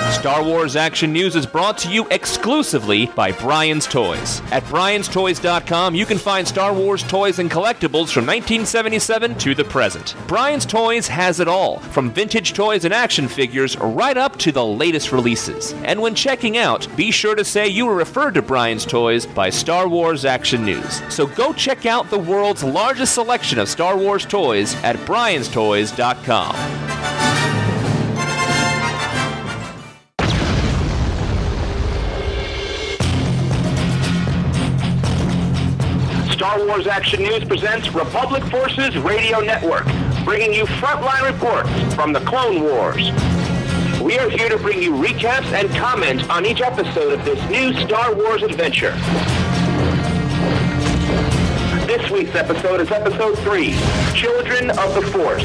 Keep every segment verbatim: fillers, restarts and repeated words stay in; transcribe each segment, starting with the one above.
Star Wars Action News is brought to you exclusively by Brian's Toys. At brians toys dot com, you can find Star Wars toys and collectibles from nineteen seventy-seven to the present. Brian's Toys has it all, from vintage toys and action figures right up to the latest releases. And when checking out, be sure to say you were referred to Brian's Toys by Star Wars Action News. So go check out the world's largest selection of Star Wars toys at brians toys dot com. Star Wars Action News presents Republic Forces Radio Network, bringing you frontline reports from the Clone Wars. We are here to bring you recaps and comments on each episode of this new Star Wars adventure. This week's episode is Episode three, Children of the Force.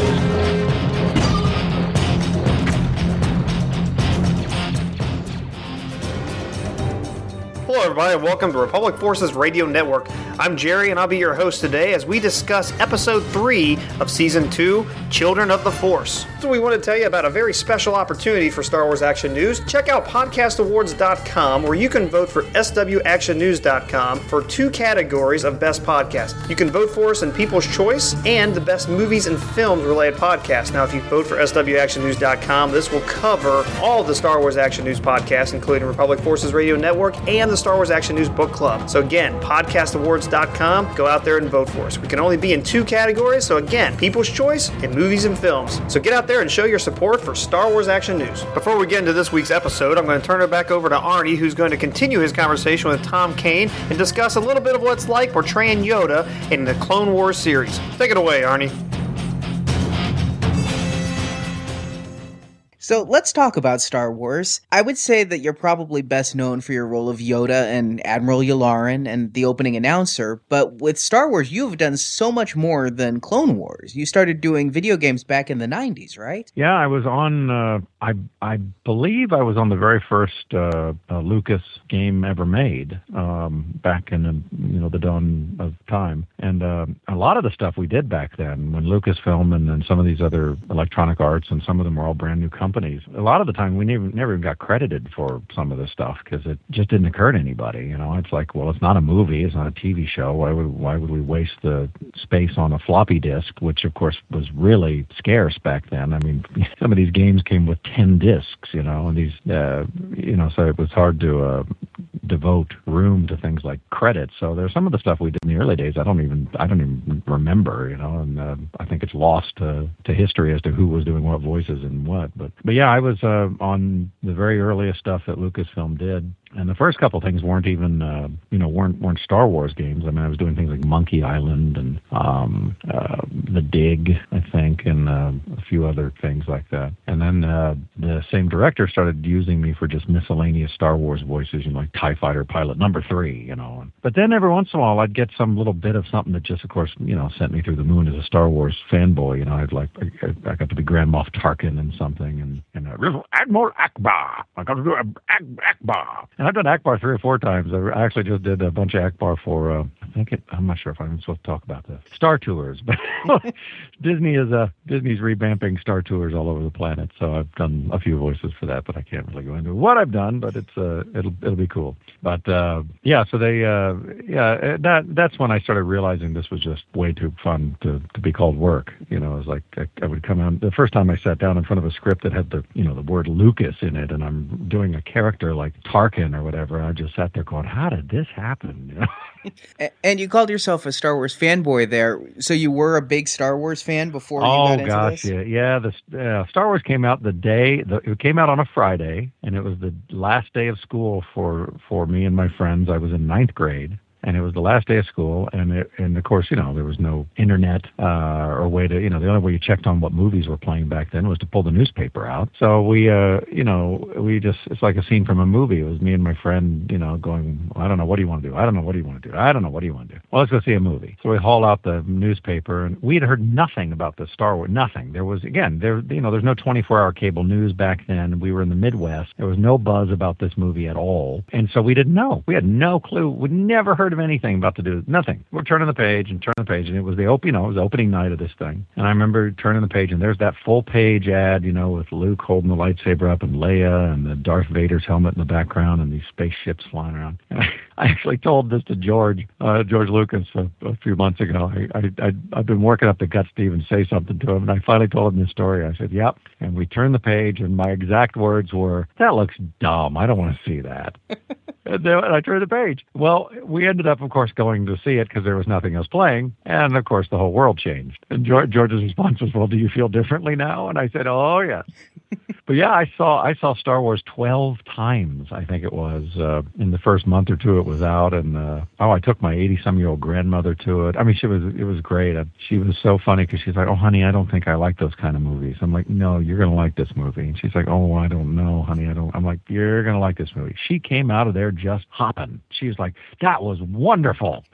Hello everybody and welcome to Republic Forces Radio Network. I'm Jerry and I'll be your host today as we discuss Episode three of Season two, Children of the Force. So we want to tell you about a very special opportunity for Star Wars Action News. Check out podcast awards dot com where you can vote for S W action news dot com for two categories of Best Podcast. You can vote for us in People's Choice and the Best Movies and Films related podcast. Now if you vote for S W action news dot com, this will cover all of the Star Wars Action News podcasts, including Republic Forces Radio Network and the Star Wars Action News Book Club. So again, podcast awards dot com, go out there and vote for us. We can only be in two categories, so again, People's Choice and Movies and Films. So get out there and show your support for Star Wars Action News. Before we get into this week's episode, I'm going to turn it back over to Arnie, who's going to continue his conversation with Tom Kane and discuss a little bit of what it's like portraying Yoda in the Clone Wars series. Take it away, Arnie. So let's talk about Star Wars. I would say that you're probably best known for your role of Yoda and Admiral Yularen and the opening announcer, but with Star Wars, you've done so much more than Clone Wars. You started doing video games back in the nineties, right? Yeah, I was on, uh, I I believe I was on the very first uh, uh, Lucas game ever made, um, back in the, you know, the dawn of time. And uh, a lot of the stuff we did back then, when Lucasfilm and then some of these other Electronic Arts, and some of them were all brand new companies, a lot of the time we never, never even got credited for some of this stuff because it just didn't occur to anybody. You know, it's like, well, it's not a movie, it's not a T V show. Why would why would we waste the space on a floppy disk, which of course was really scarce back then? I mean, some of these games came with ten discs, you know, and these, uh, you know, so it was hard to uh, devote room to things like credits. So there's some of the stuff we did in the early days I don't even I don't even remember, you know, and uh, I think it's lost to, to history as to who was doing what voices and what, but. But yeah, I was uh, on the very earliest stuff that Lucasfilm did. And the first couple things weren't even, uh, you know, weren't weren't Star Wars games. I mean, I was doing things like Monkey Island and um, uh, The Dig, I think, and uh, a few other things like that. And then uh, the same director started using me for just miscellaneous Star Wars voices, you know, like TIE Fighter Pilot Number Three, you know. But then every once in a while, I'd get some little bit of something that just, of course, you know, sent me through the moon as a Star Wars fanboy. You know, I'd like, I, I got to be Grand Moff Tarkin and something, and, and uh, Admiral Akbar. I got to do Ak- Akbar. And I've done Akbar three or four times. I actually just did a bunch of Akbar for, uh, I think it, I'm not sure if I'm supposed to talk about this, Star Tours. But Disney is uh, Disney's revamping Star Tours all over the planet. So I've done a few voices for that, but I can't really go into what I've done. But it's uh, it'll it'll be cool. But uh, yeah, so they uh, yeah that that's when I started realizing this was just way too fun to, to be called work. You know, it was like I, I would come out the first time I sat down in front of a script that had the you know the word Lucas in it, and I'm doing a character like Tarkin or whatever. I just sat there going, how did this happen? You know? And you called yourself a Star Wars fanboy there. So you were a big Star Wars fan before you oh, got into gosh, this? yeah. Yeah, the, uh, Star Wars came out the day, the, it came out on a Friday, and it was the last day of school for, for me and my friends. I was in ninth grade. And it was the last day of school, and it, and of course, you know, there was no internet uh, or way to, you know, the only way you checked on what movies were playing back then was to pull the newspaper out. So we, uh, you know, we just, it's like a scene from a movie. It was me and my friend, you know, going, I don't know, what do you want to do? I don't know, what do you want to do? I don't know, what do you want to do? Well, let's go see a movie. So we haul out the newspaper, and we had heard nothing about the Star Wars, nothing. There was, again, there, you know, there's no twenty-four hour cable news back then. We were in the Midwest. There was no buzz about this movie at all. And so we didn't know. We had no clue. We'd never heard of anything about to do. Nothing. We're turning the page and turning the page, and it was the op- you know, it was the opening night of this thing. And I remember turning the page, and there's that full page ad, you know, with Luke holding the lightsaber up and Leia and the Darth Vader's helmet in the background and these spaceships flying around. And I, I actually told this to George, uh, George Lucas, a, a few months ago. I, I, I, I've been working up the guts to even say something to him, and I finally told him this story. I said, "Yep." And we turned the page, and my exact words were, "That looks dumb. I don't want to see that." And then I turned the page. Well, we ended up, of course, going to see it because there was nothing else playing. And, of course, the whole world changed. And George, George's response was, "Well, do you feel differently now?" And I said, "Oh, yes." But, yeah, I saw I saw Star Wars twelve times, I think it was, uh, in the first month or two it was out. And, uh, oh, I took my eighty-some-year-old grandmother to it. I mean, she was it was great. She was so funny because she's like, "Oh, honey, I don't think I like those kind of movies." I'm like, "No, you're going to like this movie." And she's like, "Oh, I don't know, honey. I don't." I'm like, "You're going to like this movie." She came out of there just hopping. She was like, "That was wonderful."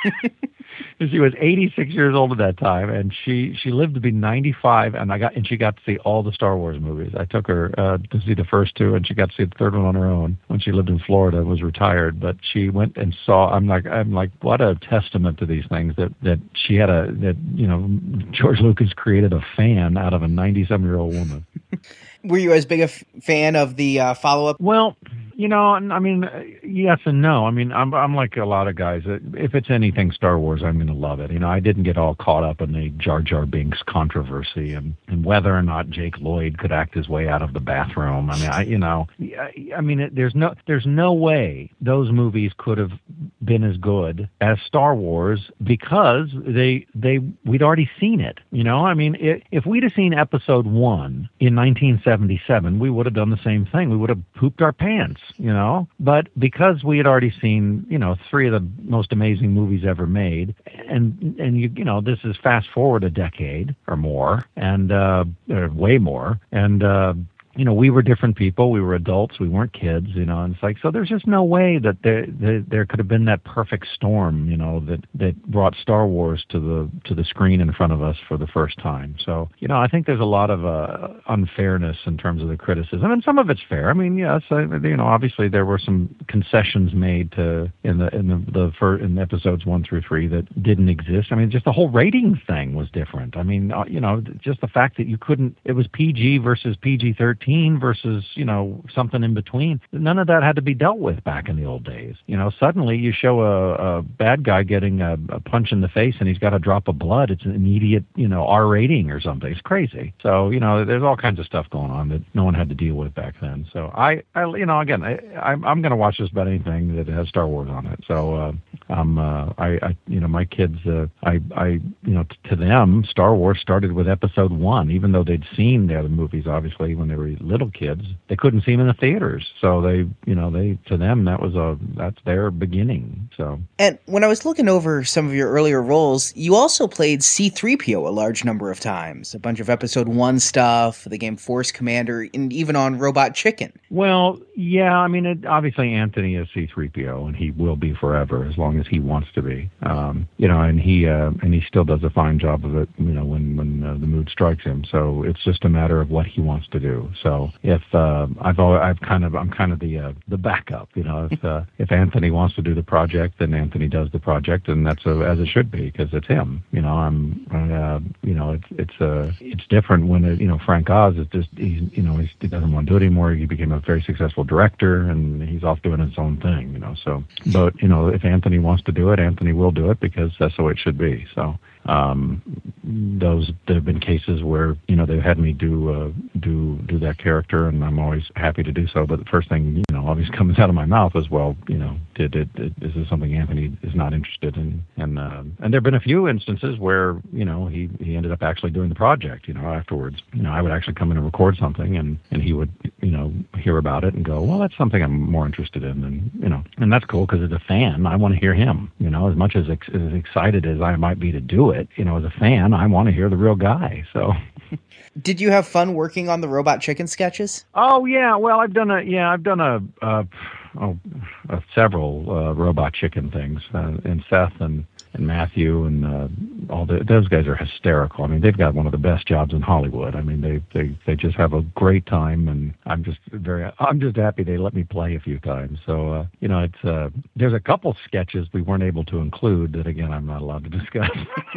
And she was eighty-six years old at that time, and she, she lived to be ninety-five, and I got and she got to see all the Star Wars movies. I took her uh, to see the first two, and she got to see the third one on her own when she lived in Florida, was retired. But she went and saw. I'm like, I'm like, what a testament to these things that, that she had a that you know George Lucas created a fan out of a ninety-some-year-old woman. Were you as big a f- fan of the uh, follow-up? Well, you know, I mean, yes and no. I mean, I'm I'm like a lot of guys. If it's anything Star Wars, I'm going to love it. You know, I didn't get all caught up in the Jar Jar Binks controversy and, and whether or not Jake Lloyd could act his way out of the bathroom. I mean, I you know, I, I mean, it, there's no there's no way those movies could have been as good as Star Wars because they they we'd already seen it. You know, I mean, it, if we'd have seen Episode One in nineteen seventy-seven, we would have done the same thing. We would have pooped our pants. You know, but because we had already seen, you know, three of the most amazing movies ever made, and and you you know, this is fast forward a decade or more, and uh, or way more, and uh, you know, we were different people. We were adults. We weren't kids, you know, and it's like, so there's just no way that there, there, there could have been that perfect storm, you know, that, that brought Star Wars to the, to the screen in front of us for the first time. So, you know, I think there's a lot of uh, unfairness in terms of the criticism, and some of it's fair. I mean, yes, I, you know, obviously there were some concessions made to, in the, in the, the first, in episodes one through three that didn't exist. I mean, just the whole ratings thing was different. I mean, uh, you know, just the fact that you couldn't, it was P G versus P G thirteen versus, you know, something in between. None of that had to be dealt with back in the old days. You know, suddenly you show a, a bad guy getting a, a punch in the face and he's got a drop of blood. It's an immediate, you know, R rating or something. It's crazy. So, you know, there's all kinds of stuff going on that no one had to deal with back then. So I, I you know, again, I, I'm, I'm going to watch just about anything that has Star Wars on it. So, uh, um, uh, I, I, you know, my kids, uh, I, I, you know, t- to them, Star Wars started with Episode One, even though they'd seen the other movies, obviously, when they were little kids. They couldn't see them in the theaters, so they, you know, they to them that was a that's their beginning. So, and when I was looking over some of your earlier roles, you also played C three P O a large number of times. A bunch of Episode One stuff, the game Force Commander, and even on Robot Chicken. Well, yeah, I mean, it, obviously Anthony is C three P O, and he will be forever as long as he wants to be. Um, you know, and he uh, and he still does a fine job of it. You know, when when uh, the mood strikes him. So it's just a matter of what he wants to do. So if uh, I've always, I've kind of I'm kind of the uh, the backup. You know, if uh, if Anthony wants to do the project, then Anthony does the project, and that's a, as it should be because it's him. You know, I'm uh, you know it's it's uh, it's different when it, you know Frank Oz is just he's you know he's, he doesn't want to do it anymore. He became a very successful director, and he's off doing his own thing. You know, so but you know if Anthony wants to do it, Anthony will do it because that's the way it should be. So. Um, those there have been cases where you know they've had me do uh, do do that character, and I'm always happy to do so. But the first thing you know always comes out of my mouth is, well, you know, did it? Did, is this something Anthony is not interested in? And uh, and there've been a few instances where you know he, he ended up actually doing the project. You know, afterwards, you know, I would actually come in and record something, and, and he would you know hear about it and go, well, that's something I'm more interested in, and you know, and that's cool because as a fan, I want to hear him. You know, as much as ex- as excited as I might be to do it. It, you know, as a fan, I want to hear the real guy. So, did you have fun working on the Robot Chicken sketches? Oh yeah, well, I've done a yeah, I've done a, a oh, uh, several uh, Robot Chicken things, uh, and Seth and and Matthew and uh, all the, those guys are hysterical. I mean, they've got one of the best jobs in Hollywood. I mean, they they they just have a great time, and I'm just very I'm just happy they let me play a few times. So uh, you know, it's uh, there's a couple sketches we weren't able to include that again I'm not allowed to discuss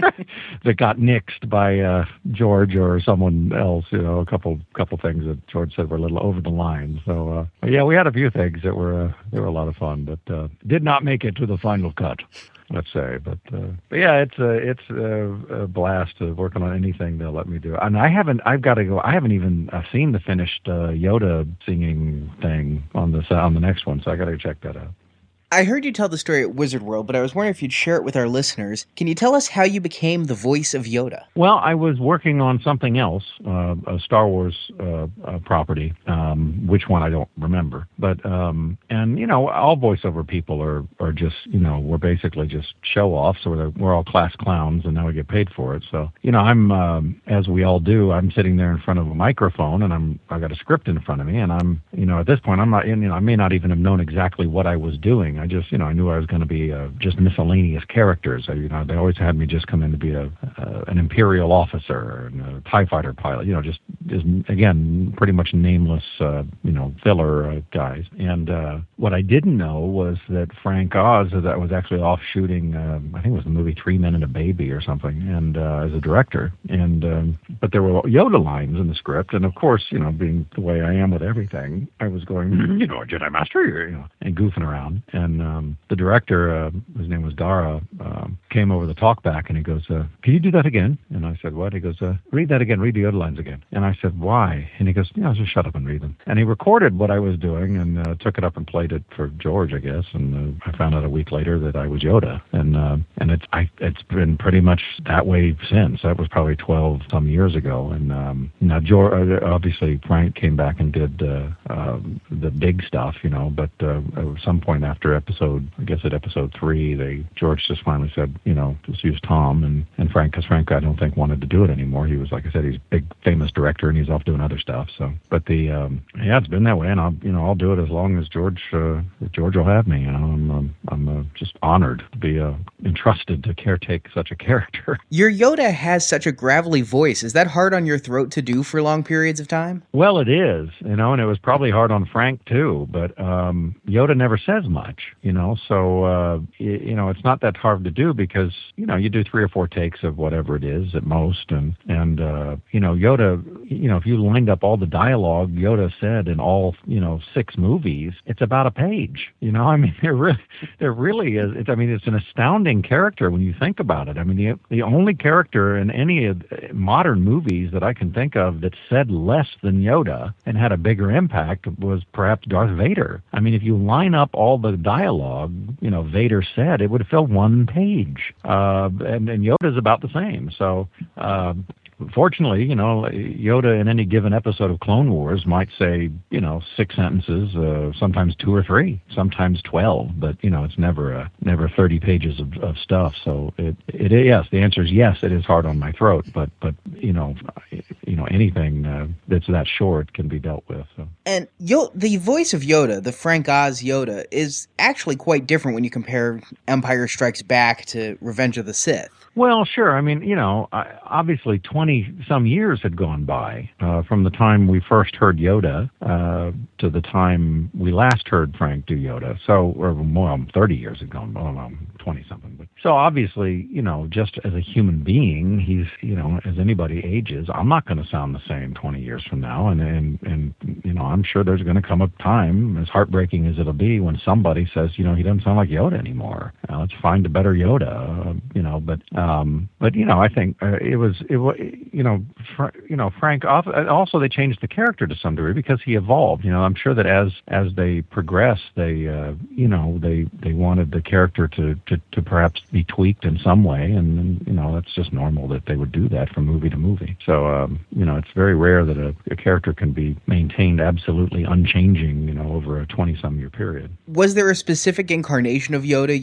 that got nixed by uh, George or someone else. You know, a couple couple things that George said were a little over the line. So uh, but yeah, we had a few things that were uh, they were a lot of fun, but uh, did not make it to the final cut, let's say. But, uh, but yeah, it's a it's a, a blast to working on anything they'll let me do. And I haven't I've got to go. I haven't even I've seen the finished uh, Yoda singing thing on the on the next one, so I got to check that out. I heard you tell the story at Wizard World, but I was wondering if you'd share it with our listeners. Can you tell us how you became the voice of Yoda? Well, I was working on something else, uh, a Star Wars uh, uh, property, um, which one I don't remember. But, um, and, you know, all voiceover people are, are just, you know, we're basically just show-offs, so we're, we're all class clowns, and now we get paid for it. So, you know, I'm, um, as we all do, I'm sitting there in front of a microphone, and I'm, I got a script in front of me, and I'm, you know, at this point, I'm not, you know, I may not even have known exactly what I was doing. I just, you know, I knew I was going to be uh, just miscellaneous characters. I, you know, they always had me just come in to be a uh, an Imperial officer and a TIE fighter pilot. You know, just, just again, pretty much nameless, uh, you know, filler uh, guys. And uh, what I didn't know was that Frank Oz, that was actually off shooting, uh, I think it was the movie Three Men and a Baby or something, and uh, as a director. And um, but there were Yoda lines in the script, and of course, you know, being the way I am with everything, I was going, you know, Jedi Master, you know, and goofing around. And um, the director, uh, his name was Dara, uh, came over the talkback, and he goes, uh, "Can you do that again?" And I said, "What?" He goes, uh, "Read that again. Read the Yoda lines again." And I said, "Why?" And he goes, "Yeah, just shut up and read them." And he recorded what I was doing and uh, took it up and played it for George, I guess. And uh, I found out a week later that I was Yoda, and uh, and it's I it's been pretty much that way since. That was probably twelve some years ago. And um, now George, obviously Frank came back and did uh, uh, the big stuff, you know. But uh, at some point after episode, I guess at episode three, they George just finally said, you know, just use Tom and, and Frank, because Frank, I don't think, wanted to do it anymore. He was, like I said, he's a big, famous director, and he's off doing other stuff. So, but the, um, yeah, it's been that way, and I'll, you know, I'll do it as long as George, uh, George will have me. You know, I'm, um, I'm uh, just honored to be uh, entrusted to caretake such a character. Your Yoda has such a gravelly voice. Is that hard on your throat to do for long periods of time? Well, it is, you know, and it was probably hard on Frank too. But um, Yoda never says much, you know, so. Uh, you know, it's not that hard to do because, you know, you do three or four takes of whatever it is at most. And, and uh, you know, Yoda, you know, if you lined up all the dialogue Yoda said in all, you know, six movies, it's about a page. You know, I mean, there really, there really is. It, I mean, it's an astounding character when you think about it. I mean, the, the only character in any of modern movies that I can think of that said less than Yoda and had a bigger impact was perhaps Darth Vader. I mean, if you line up all the dialogue, you know, Vader said, it would fill one page. Uh, and, and Yoda's about the same. So, uh, fortunately, you know, Yoda in any given episode of Clone Wars might say, you know, six sentences, uh, sometimes two or three, sometimes twelve, but, you know, it's never a, never thirty pages of, of stuff. So it, it, yes, the answer is yes, it is hard on my throat, but, but, you know, you know, anything uh, that's that short can be dealt with. So. And Yo- the voice of Yoda, the Frank Oz Yoda, is actually quite different when you compare Empire Strikes Back to Revenge of the Sith. Well, sure. I mean, you know, obviously twenty-some years had gone by uh, from the time we first heard Yoda uh, to the time we last heard Frank do Yoda. So, or well, thirty years had gone by, well, twenty-something. But so obviously, you know, just as a human being, he's, you know, as anybody ages, I'm not going to sound the same twenty years from now. And, and, and you know, I'm sure there's going to come a time, as heartbreaking as it'll be, when somebody says, you know, he doesn't sound like Yoda anymore. Uh, let's find a better Yoda, uh, you know, but... Um, but you know, I think uh, it was it was you know, fr- you know, Frank. Also, they changed the character to some degree because he evolved. You know, I'm sure that as as they progressed, they uh, you know they, they wanted the character to, to, to perhaps be tweaked in some way, and, and you know that's just normal that they would do that from movie to movie. So um, you know, it's very rare that a, a character can be maintained absolutely unchanging. You know, over a twenty-some year period. Was there a specific incarnation of Yoda you try to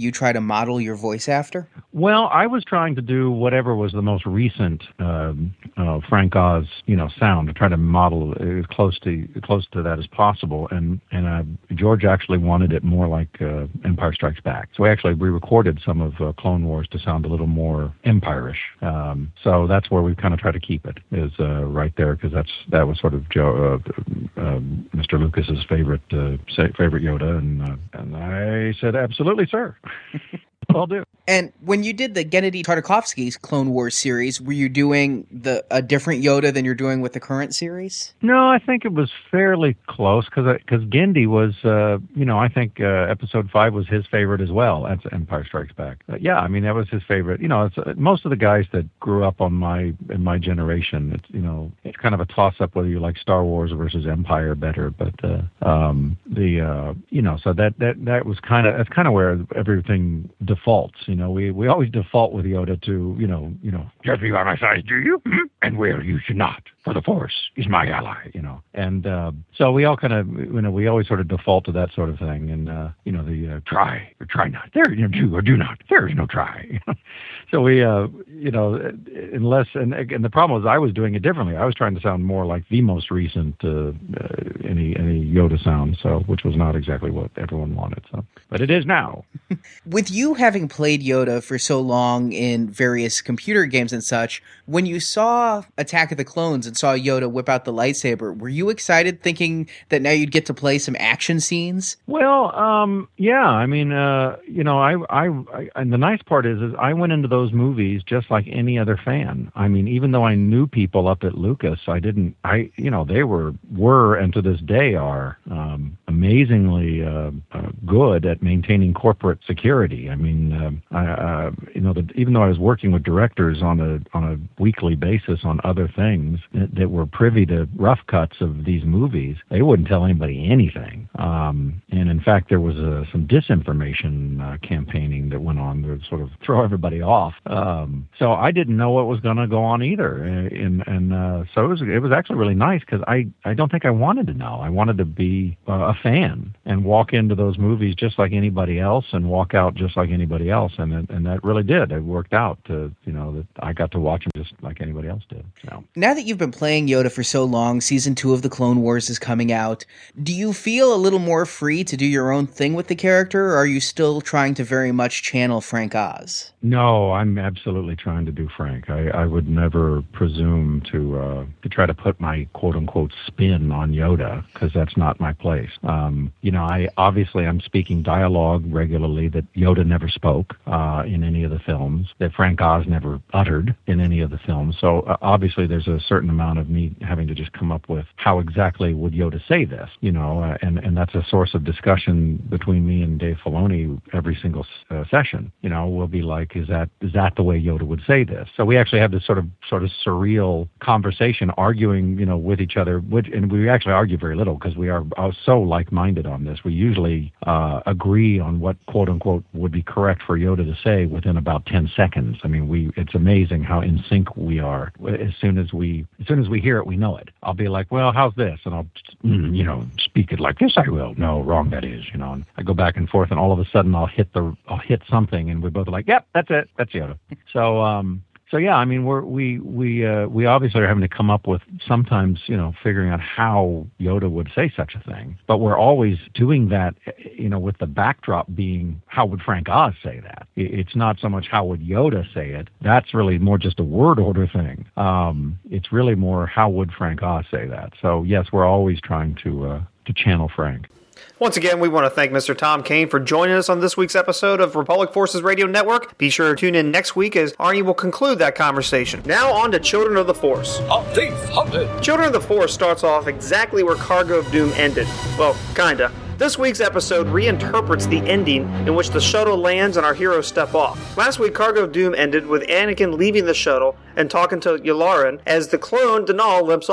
model your voice after? Well, I was trying to do whatever was the most recent um, uh, Frank Oz, you know, sound, to try to model as close to close to that as possible. And and uh, George actually wanted it more like uh, Empire Strikes Back. So we actually re-recorded some of uh, Clone Wars to sound a little more Empire-ish. Um, so that's where we kind of try to keep it, is uh, right there, because that's that was sort of Joe, uh, uh, Mister Lucas's favorite uh, favorite Yoda, and uh, and I said, absolutely, sir. I'll do. And when you did the Gennady Tartakovsky's Clone Wars series, were you doing the a different Yoda than you're doing with the current series? No, I think it was fairly close, because because Genndy was, uh, you know, I think uh, Episode Five was his favorite as well. That's Empire Strikes Back. Uh, yeah, I mean that was his favorite. You know, it's, uh, most of the guys that grew up on my in my generation, it's you know, it's kind of a toss up whether you like Star Wars versus Empire better. But uh, um, the uh, you know, so that that that was kind of that's kind of where everything defaults. You know, we, we always default with Yoda to, you know, you know, just be on my side, do you? And where you should not, for the Force is my ally, you know. And uh, so we all kind of, you know, we always sort of default to that sort of thing. And, uh, you know, the uh, try or try not. There, you know, do or do not. There is no try. So we, uh, you know, unless, and, and the problem was I was doing it differently. I was trying to sound more like the most recent uh, uh, any any Yoda sound, so which was not exactly what everyone wanted. So, but it is now. With you having played Yoda for so long in various computer games and such, when you saw Attack of the Clones and saw Yoda whip out the lightsaber, were you excited thinking that now you'd get to play some action scenes? Well, um, yeah, I mean, uh, you know, I, I, I, and the nice part is, is I went into those movies just like any other fan. I mean, even though I knew people up at Lucas, I didn't, I, you know, they were, were, and to this day are, um, amazingly, uh, uh, good at maintaining corporate security. I mean, uh, I, uh, you know, the, even though I was working with directors on a, on a weekly basis on other things that, that were privy to rough cuts of these movies, they wouldn't tell anybody anything. Um, and in fact, there was uh, some disinformation uh, campaigning that went on to sort of throw everybody off. Um, so I didn't know what was going to go on either. And, and uh, so it was, it was actually really nice, because I, I don't think I wanted to know. I wanted to be uh, a fan and walk into those movies just like anybody else and walk out just like anybody else. And it, and that really did. It worked out to, you know, that I got to watch them just like anybody else did. So. Now that you've been playing Yoda for so long, season two of the Clone Wars is coming out. Do you feel a little more free to do your own thing with the character, or are you still trying to very much channel Frank Oz? No, I'm absolutely trying to do Frank. I, I would never presume to uh, to try to put my quote-unquote spin on Yoda, because that's not my place. Um, you know, I obviously I'm speaking dialogue regularly that Yoda never spoke uh, in any of the films, that Frank Oz never uttered in any of the films. So uh, obviously there's a certain amount of me having to just come up with how exactly would Yoda say this, you know, uh, and, and that's a source of discussion between me and Dave Filoni every single uh, session. You know, we'll be like, is that is that the way Yoda would say this? So we actually have this sort of sort of surreal conversation, arguing, you know, with each other, which, and we actually argue very little because we are, are so like-minded on this. We usually uh, agree on what quote-unquote would be correct for Yoda to say within about ten seconds. I mean, we it's amazing how in sync we are. As soon as we as soon as we hear it, we know it. I'll be like, well, how's this? And I'll, mm, you know, speak it like this. I will. No, wrong. That is, you know. And I go back and forth, and all of a sudden, I'll hit the I'll hit something, and we both are like, yep, that's it. That's Yoda. So, um, so yeah, I mean, we're, we we uh, we obviously are having to come up with sometimes, you know, figuring out how Yoda would say such a thing. But we're always doing that, you know, with the backdrop being how would Frank Oz say that? It's not so much how would Yoda say it. That's really more just a word order thing. Um, it's really more how would Frank Oz say that. So yes, we're always trying to uh, to channel Frank. Once again, we want to thank Mister Tom Kane for joining us on this week's episode of Republic Forces Radio Network. Be sure to tune in next week as Arnie will conclude that conversation. Now on to Children of the Force. A thief hunted! Children of the Force starts off exactly where Cargo of Doom ended. Well, kinda. This week's episode reinterprets the ending in which the shuttle lands and our heroes step off. Last week, Cargo of Doom ended with Anakin leaving the shuttle and talking to Yularen as the clone Denal limps off.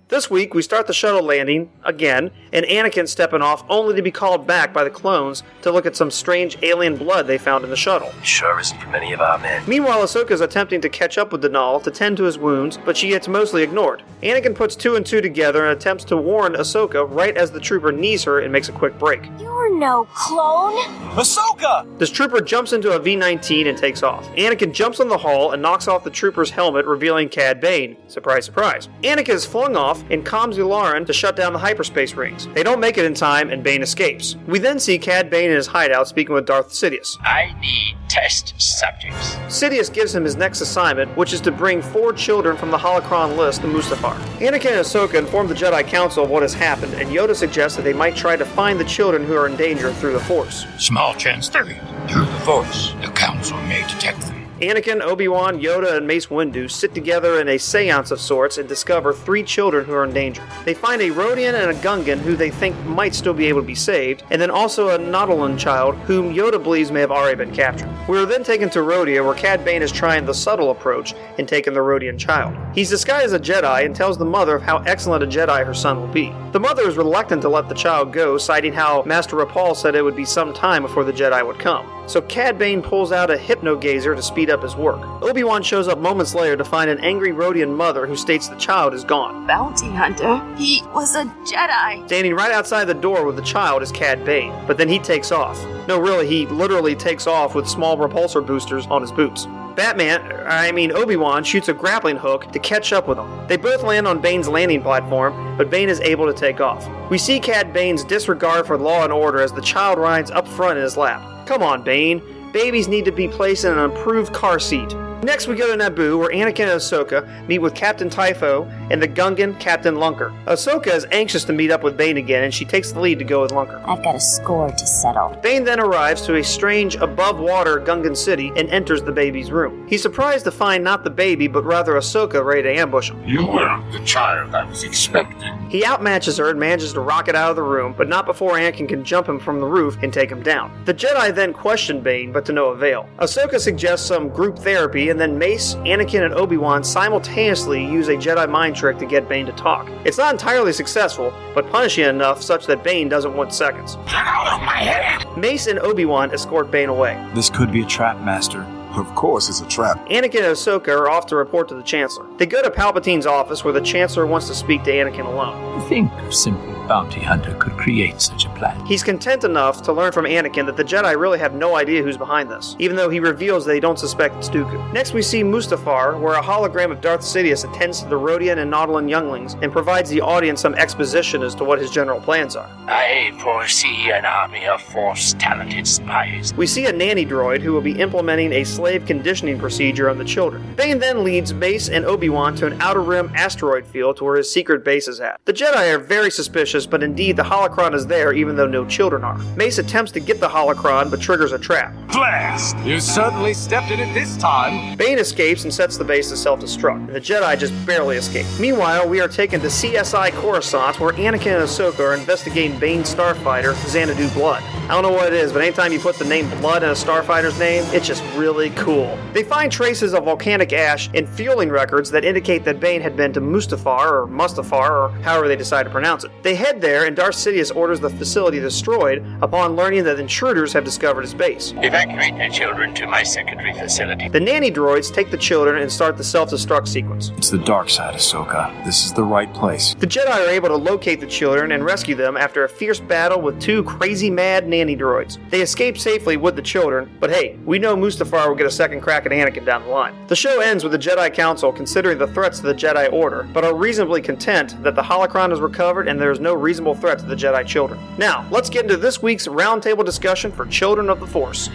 This week, we start the shuttle landing, again, and Anakin stepping off only to be called back by the clones to look at some strange alien blood they found in the shuttle. It sure isn't from any of our men. Meanwhile, Ahsoka is attempting to catch up with Denal to tend to his wounds, but she gets mostly ignored. Anakin puts two and two together and attempts to warn Ahsoka right as the trooper knees her and makes a quick break. You're no clone. Ahsoka! This trooper jumps into a V nineteen and takes off. Anakin jumps on the hull and knocks off the trooper's helmet, revealing Cad Bane. Surprise, surprise. Anakin is flung off and comms Yularen to shut down the hyperspace rings. They don't make it in time and Bane escapes. We then see Cad Bane in his hideout speaking with Darth Sidious. I need test subjects. Sidious gives him his next assignment, which is to bring four children from the holocron list to Mustafar. Anakin and Ahsoka inform the Jedi Council of what has happened, and Yoda suggests that they might try to find the children who are in danger through the Force. Small chance there. Through the Force, the Council may detect them. Anakin, Obi-Wan, Yoda, and Mace Windu sit together in a seance of sorts and discover three children who are in danger. They find a Rodian and a Gungan who they think might still be able to be saved, and then also a Nautolan child whom Yoda believes may have already been captured. We are then taken to Rhodia, where Cad Bane is trying the subtle approach in taking the Rodian child. He's disguised as a Jedi and tells the mother of how excellent a Jedi her son will be. The mother is reluctant to let the child go, citing how Master Rapal said it would be some time before the Jedi would come. So Cad Bane pulls out a hypno-gazer to speed up his work. Obi-Wan shows up moments later to find an angry Rodian mother who states the child is gone. Bounty hunter. He was a Jedi. Standing right outside the door with the child is Cad Bane, but then he takes off. No, really, he literally takes off with small repulsor boosters on his boots. Batman, I mean Obi-Wan, shoots a grappling hook to catch up with him. They both land on Bane's landing platform, but Bane is able to take off. We see Cad Bane's disregard for law and order as the child rides up front in his lap. Come on, Bane. Babies need to be placed in an improved car seat. Next, we go to Naboo, where Anakin and Ahsoka meet with Captain Typho and the Gungan Captain Lunker. Ahsoka is anxious to meet up with Bane again, and she takes the lead to go with Lunker. I've got a score to settle. Bane then arrives to a strange, above-water Gungan city and enters the baby's room. He's surprised to find not the baby, but rather Ahsoka ready to ambush him. You weren't the child I was expecting. He outmatches her and manages to rocket out of the room, but not before Anakin can jump him from the roof and take him down. The Jedi then question Bane, but to no avail. Ahsoka suggests some group therapy, and then Mace, Anakin, and Obi-Wan simultaneously use a Jedi mind trick to get Bane to talk. It's not entirely successful, but punishing enough such that Bane doesn't want seconds. Get out of my head! Mace and Obi-Wan escort Bane away. This could be a trap, Master. Of course it's a trap. Anakin and Ahsoka are off to report to the Chancellor. They go to Palpatine's office where the Chancellor wants to speak to Anakin alone. I think a simple bounty hunter could create such a plan. He's content enough to learn from Anakin that the Jedi really have no idea who's behind this, even though he reveals they don't suspect it's Dooku. Next we see Mustafar, where a hologram of Darth Sidious attends to the Rodian and Nautolan younglings and provides the audience some exposition as to what his general plans are. I foresee an army of Force-talented spies. We see a nanny droid who will be implementing a slave conditioning procedure on the children. Bane then leads Mace and Obi-Wan to an Outer Rim asteroid field to where his secret base is at. The Jedi are very suspicious, but indeed the holocron is there even though no children are. Mace attempts to get the holocron but triggers a trap. Blast! You certainly stepped in it this time. Bane escapes and sets the base to self-destruct, and the Jedi just barely escape. Meanwhile, we are taken to C S I Coruscant, where Anakin and Ahsoka are investigating Bane's starfighter, Xanadu Blood. I don't know what it is, but anytime you put the name Blood in a starfighter's name, it's just really cool. They find traces of volcanic ash and fueling records that indicate that Bane had been to Mustafar, or Mustafar, or however they decide to pronounce it. They head there, and Darth Sidious orders the facility destroyed upon learning that intruders have discovered his base. Evacuate the children to my secondary facility. The nanny droids take the children and start the self-destruct sequence. It's the dark side, Ahsoka. This is the right place. The Jedi are able to locate the children and rescue them after a fierce battle with two crazy mad nanny droids. They escape safely with the children, but hey, we know Mustafar will get a second crack at Anakin down the line. The show ends with the Jedi Council considering the threats to the Jedi Order, but are reasonably content that the holocron is recovered and there is no reasonable threat to the Jedi children. Now, let's get into this week's roundtable discussion for Children of the Force.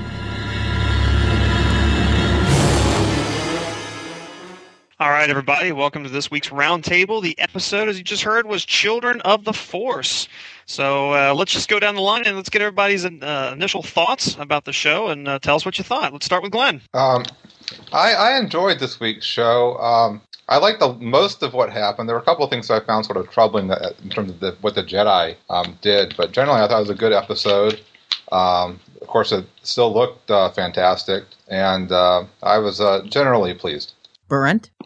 All right, everybody, welcome to this week's roundtable. The episode, as you just heard, was Children of the Force. So uh, let's just go down the line and let's get everybody's uh, initial thoughts about the show and uh, tell us what you thought. Let's start with Glenn. Um, I, I enjoyed this week's show. Um, I liked the most of what happened. There were a couple of things that I found sort of troubling that, in terms of the, what the Jedi um, did, but generally I thought it was a good episode. Um, of course, it still looked uh, fantastic, and uh, I was uh, generally pleased. Burrent?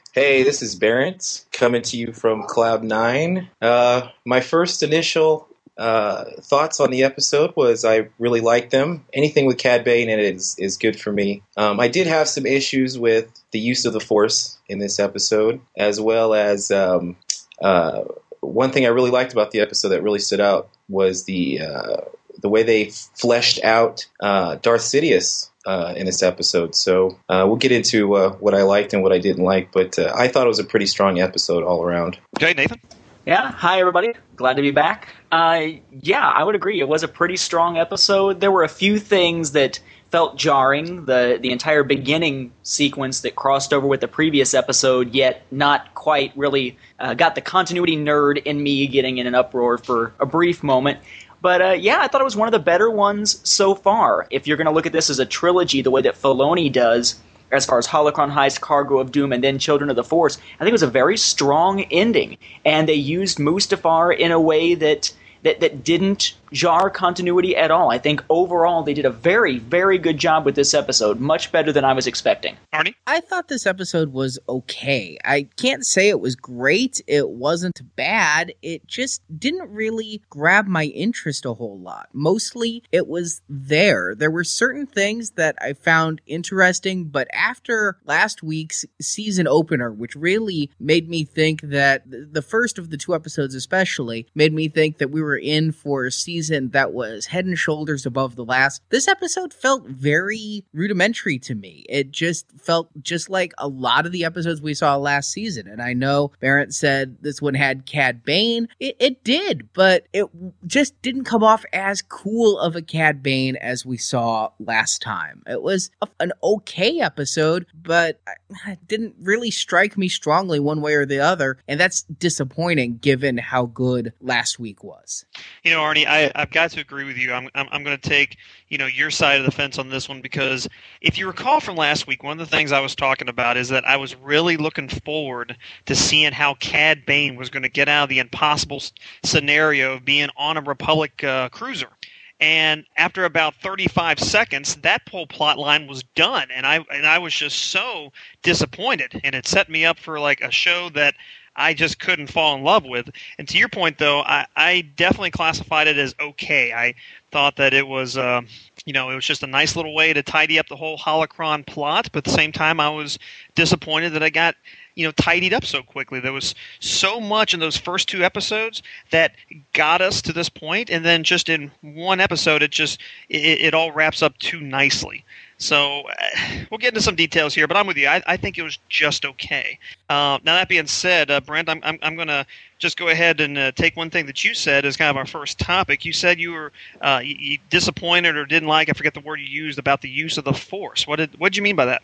Hey, this is Barrett coming to you from Cloud nine. Uh, my first initial uh, thoughts on the episode was I really liked them. Anything with Cad Bane in it is, is good for me. Um, I did have some issues with the use of the Force in this episode, as well as um, uh, one thing I really liked about the episode that really stood out was the uh, the way they fleshed out uh, Darth Sidious Uh, in this episode. So uh, we'll get into uh, what I liked and what I didn't like, but uh, I thought it was a pretty strong episode all around. Okay, Nathan? Yeah, hi everybody. Glad to be back. Uh, yeah, I would agree. It was a pretty strong episode. There were a few things that felt jarring. The, the entire beginning sequence that crossed over with the previous episode, yet not quite really uh, got the continuity nerd in me getting in an uproar for a brief moment. But, uh, yeah, I thought it was one of the better ones so far. If you're going to look at this as a trilogy, the way that Filoni does, as far as Holocron Heist, Cargo of Doom, and then Children of the Force, I think it was a very strong ending. And they used Mustafar in a way that, that, that didn't jar continuity at all. I think overall they did a very, very good job with this episode. Much better than I was expecting. Arnie? I thought this episode was okay. I can't say it was great. It wasn't bad. It just didn't really grab my interest a whole lot. Mostly it was there. There were certain things that I found interesting, but after last week's season opener, which really made me think that the first of the two episodes especially made me think that we were in for a season that was head and shoulders above the last. This episode felt very rudimentary to me. It just felt just like a lot of the episodes we saw last season. And I know Barrett said this one had Cad Bane. It, it did, but it just didn't come off as cool of a Cad Bane as we saw last time. It was a, an okay episode, but it didn't really strike me strongly one way or the other. And that's disappointing given how good last week was. You know, Arnie, I, I've got to agree with you. I'm, I'm, I'm going to take, you know, your side of the fence on this one, because if you recall from last week, one of the things I was talking about is that I was really looking forward to seeing how Cad Bane was going to get out of the impossible scenario of being on a Republic uh, cruiser. And after about thirty-five seconds, that whole plot line was done, and I and I was just so disappointed, and it set me up for like a show that I just couldn't fall in love with. And to your point, though, I, I definitely classified it as okay. I thought that it was, uh, you know, it was just a nice little way to tidy up the whole Holocron plot, but at the same time, I was disappointed that I got, you know, tidied up so quickly. There was so much in those first two episodes that got us to this point, and then just in one episode, it just it, it all wraps up too nicely. So uh, we'll get into some details here, but I'm with you. I, I think it was just okay. Uh, now that being said, uh, Brent, I'm I'm, I'm going to just go ahead and uh, take one thing that you said as kind of our first topic. You said you were uh, you, you disappointed or didn't like, I forget the word you used, about the use of the Force. What did what did you mean by that?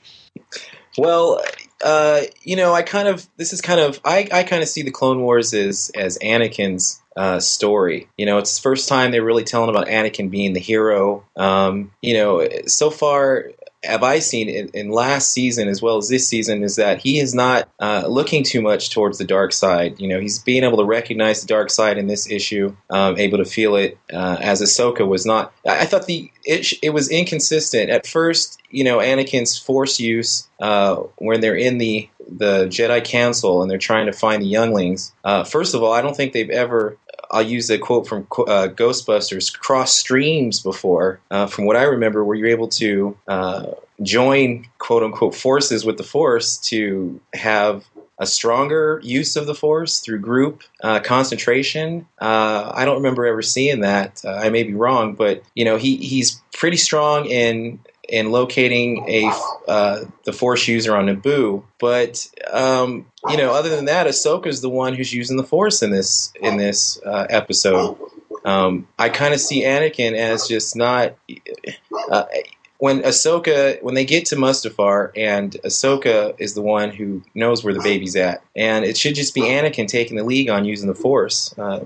Well, uh, you know, I kind of this is kind of I, I kind of see the Clone Wars as as Anakin's uh, story. You know, it's the first time they're really telling about Anakin being the hero. Um, you know, so far have I seen in, in last season as well as this season is that he is not uh, looking too much towards the dark side. You know, he's being able to recognize the dark side in this issue, um, able to feel it. Uh, as Ahsoka was not. I, I thought the it, it was inconsistent at first. You know, Anakin's Force use uh, when they're in the the Jedi Council and they're trying to find the younglings. Uh, first of all, I don't think they've ever. I'll use a quote from uh, Ghostbusters, cross streams before, uh, from what I remember, where you're able to uh, join quote-unquote forces with the Force to have a stronger use of the Force through group uh, concentration. Uh, I don't remember ever seeing that. Uh, I may be wrong, but you know he he's pretty strong in in locating a uh, the Force user on Naboo. But um, you know, other than that, Ahsoka is the one who's using the Force in this in this uh, episode. Um, I kind of see Anakin as just not. Uh, when Ahsoka, when they get to Mustafar, and Ahsoka is the one who knows where the baby's at, and it should just be Anakin taking the lead on using the Force. Uh,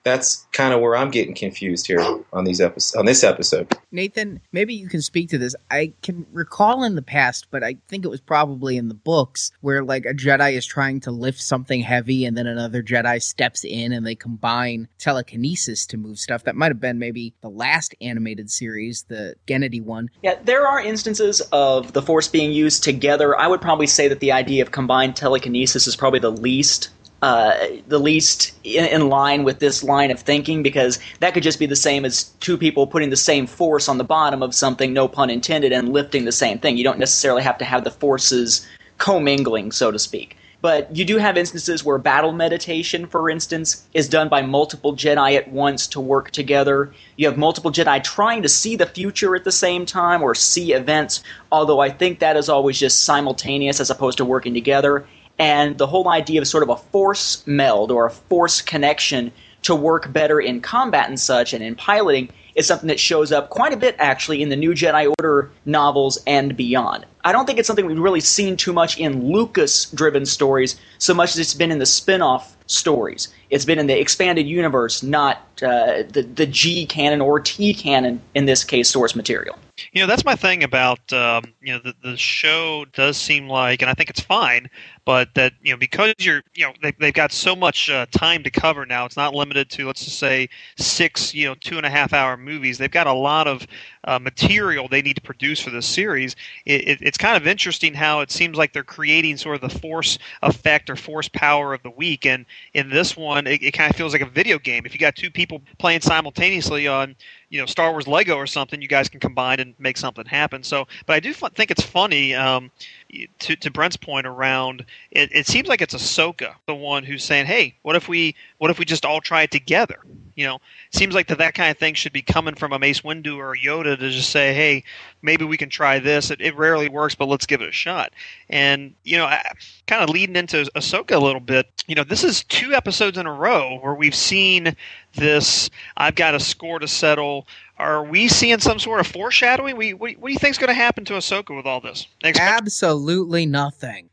that's kind of where I'm getting confused here on these episodes, on this episode. Nathan, maybe you can speak to this. I can recall in the past, but I think it was probably in the books, where like a Jedi is trying to lift something heavy and then another Jedi steps in and they combine telekinesis to move stuff. That might have been maybe the last animated series, the Gennady one. Yeah, there are instances of the Force being used together. I would probably say that the idea of combined telekinesis is probably the least Uh, the least in, in line with this line of thinking, because that could just be the same as two people putting the same force on the bottom of something, no pun intended, and lifting the same thing. You don't necessarily have to have the forces commingling, so to speak. But you do have instances where battle meditation, for instance, is done by multiple Jedi at once to work together. You have multiple Jedi trying to see the future at the same time or see events, although I think that is always just simultaneous as opposed to working together. And the whole idea of sort of a force meld or a force connection to work better in combat and such and in piloting is something that shows up quite a bit, actually, in the New Jedi Order novels and beyond. I don't think it's something we've really seen too much in Lucas-driven stories so much as it's been in the spin-off stories. It's been in the expanded universe, not uh, the, the G canon or T canon, in this case, source material. You know, that's my thing about, um, you know, the, the show does seem like, and I think it's fine, but that, you know, because you're, you know, they, they've got so much uh, time to cover now, it's not limited to, let's just say, six, you know, two and a half hour movies. They've got a lot of uh, material they need to produce for this series. It, it, it's kind of interesting how it seems like they're creating sort of the force effect or force power of the week, and in this one, it, it kind of feels like a video game. If you got two people playing simultaneously on, you know, Star Wars Lego or something, you guys can combine and make something happen. So, but I do f- think it's funny, um, to, to Brent's point around, it, it seems like it's Ahsoka, the one who's saying, hey, what if we what if we just all try it together? You know, it seems like that, that kind of thing should be coming from a Mace Windu or a Yoda to just say, hey, maybe we can try this. It, it rarely works, but let's give it a shot. And, you know, I, kind of leading into Ahsoka a little bit, you know, this is two episodes in a row where we've seen this, I've got a score to settle. Are we seeing some sort of foreshadowing? We, what, what do you think is going to happen to Ahsoka with all this? Expect- Absolutely nothing.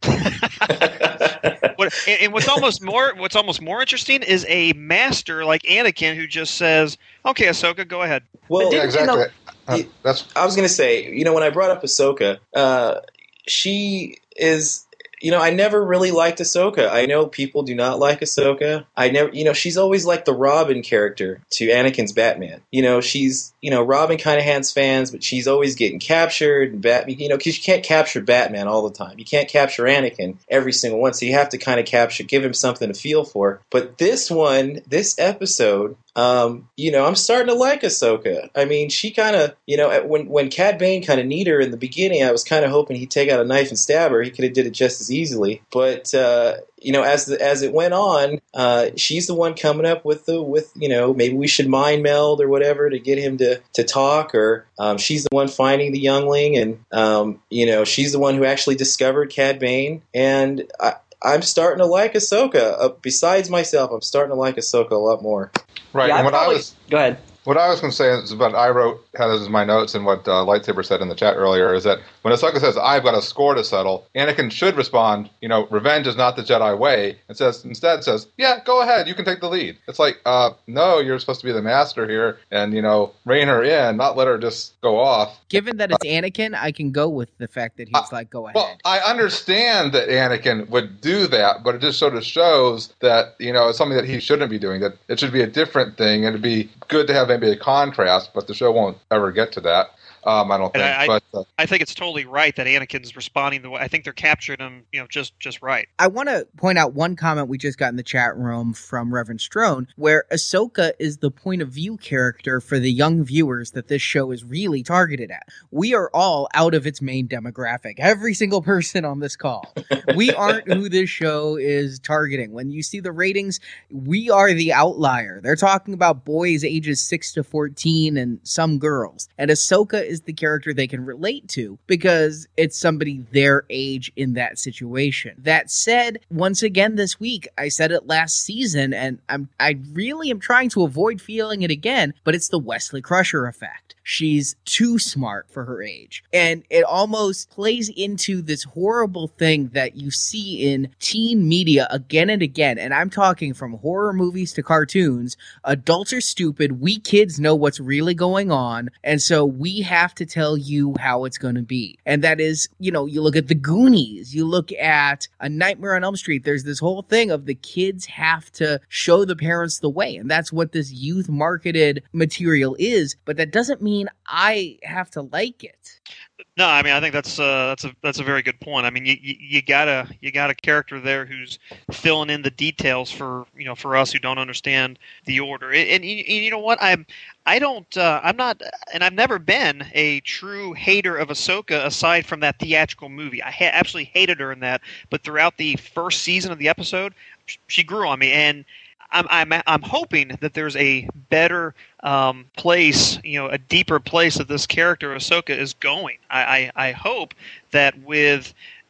what, and, and what's almost more what's almost more interesting is a master like Anakin who just says, "Okay, Ahsoka, go ahead." Well, yeah, exactly. You know, uh, that's. I was going to say, you know, when I brought up Ahsoka, uh, she is. You know, I never really liked Ahsoka. I know people do not like Ahsoka. I never, you know, she's always like the Robin character to Anakin's Batman. You know, she's, you know, Robin kind of has fans, but she's always getting captured. And Batman, you know, because you can't capture Batman all the time. You can't capture Anakin every single one. So you have to kind of capture, give him something to feel for. But this one, this episode, Um, you know, I'm starting to like Ahsoka. I mean, she kind of, you know, when when Cad Bane kind of need her in the beginning, I was kind of hoping he'd take out a knife and stab her. He could have did it just as easily. But uh, you know, as the, as it went on, uh, she's the one coming up with the with you know maybe we should mind meld or whatever to get him to to talk. Or um, she's the one finding the youngling, and um, you know, she's the one who actually discovered Cad Bane. And I, I'm starting to like Ahsoka. Uh, besides myself, I'm starting to like Ahsoka a lot more. Right. Yeah, and what probably, I was go ahead. What I was going to say is what I wrote, had as my notes, and what uh, Lightsaber said in the chat earlier, is that when Ahsoka says, "I've got a score to settle," Anakin should respond, you know, "Revenge is not the Jedi way." It says instead says, "Yeah, go ahead, you can take the lead." It's like, uh, no, you're supposed to be the master here, and you know, rein her in, not let her just go off. Given that it's Anakin, I can go with the fact that he's uh, like, "Go ahead." Well, I understand that Anakin would do that, but it just sort of shows that, you know, it's something that he shouldn't be doing. That it should be a different thing, and it'd be good to have maybe a contrast, but the show won't ever get to that. Um, I don't think. I, but, uh, I think it's totally right that Anakin's responding the way. I think they're capturing him, you know, just just right. I want to point out one comment we just got in the chat room from Reverend Strone, where Ahsoka is the point of view character for the young viewers that this show is really targeted at. We are all out of its main demographic. Every single person on this call. We aren't who this show is targeting. When you see the ratings, we are the outlier. They're talking about boys ages six to fourteen and some girls. And Ahsoka is is the character they can relate to because it's somebody their age in that situation. That said, once again this week, I said it last season, and I'm I really am trying to avoid feeling it again, but it's the Wesley Crusher effect. She's too smart for her age. And it almost plays into this horrible thing that you see in teen media again and again. And I'm talking from horror movies to cartoons. Adults are stupid. We kids know what's really going on. And so we have to tell you how it's going to be. And that is, you know, you look at the Goonies, you look at A Nightmare on Elm Street. There's this whole thing of the kids have to show the parents the way. And that's what this youth marketed material is. But that doesn't mean I have to like it. No, I mean I think that's uh, that's a that's a very good point. I mean you, you you got a you got a character there who's filling in the details for you know for us who don't understand the order. And, and, and you know what I'm I don't uh, I'm not and I've never been a true hater of Ahsoka aside from that theatrical movie. I ha- absolutely hated her in that, but throughout the first season of the episode, she grew on me and. I'm, I'm I'm hoping that there's a better um, place, you know, a deeper place that this character Ahsoka is going. I, I, I hope that with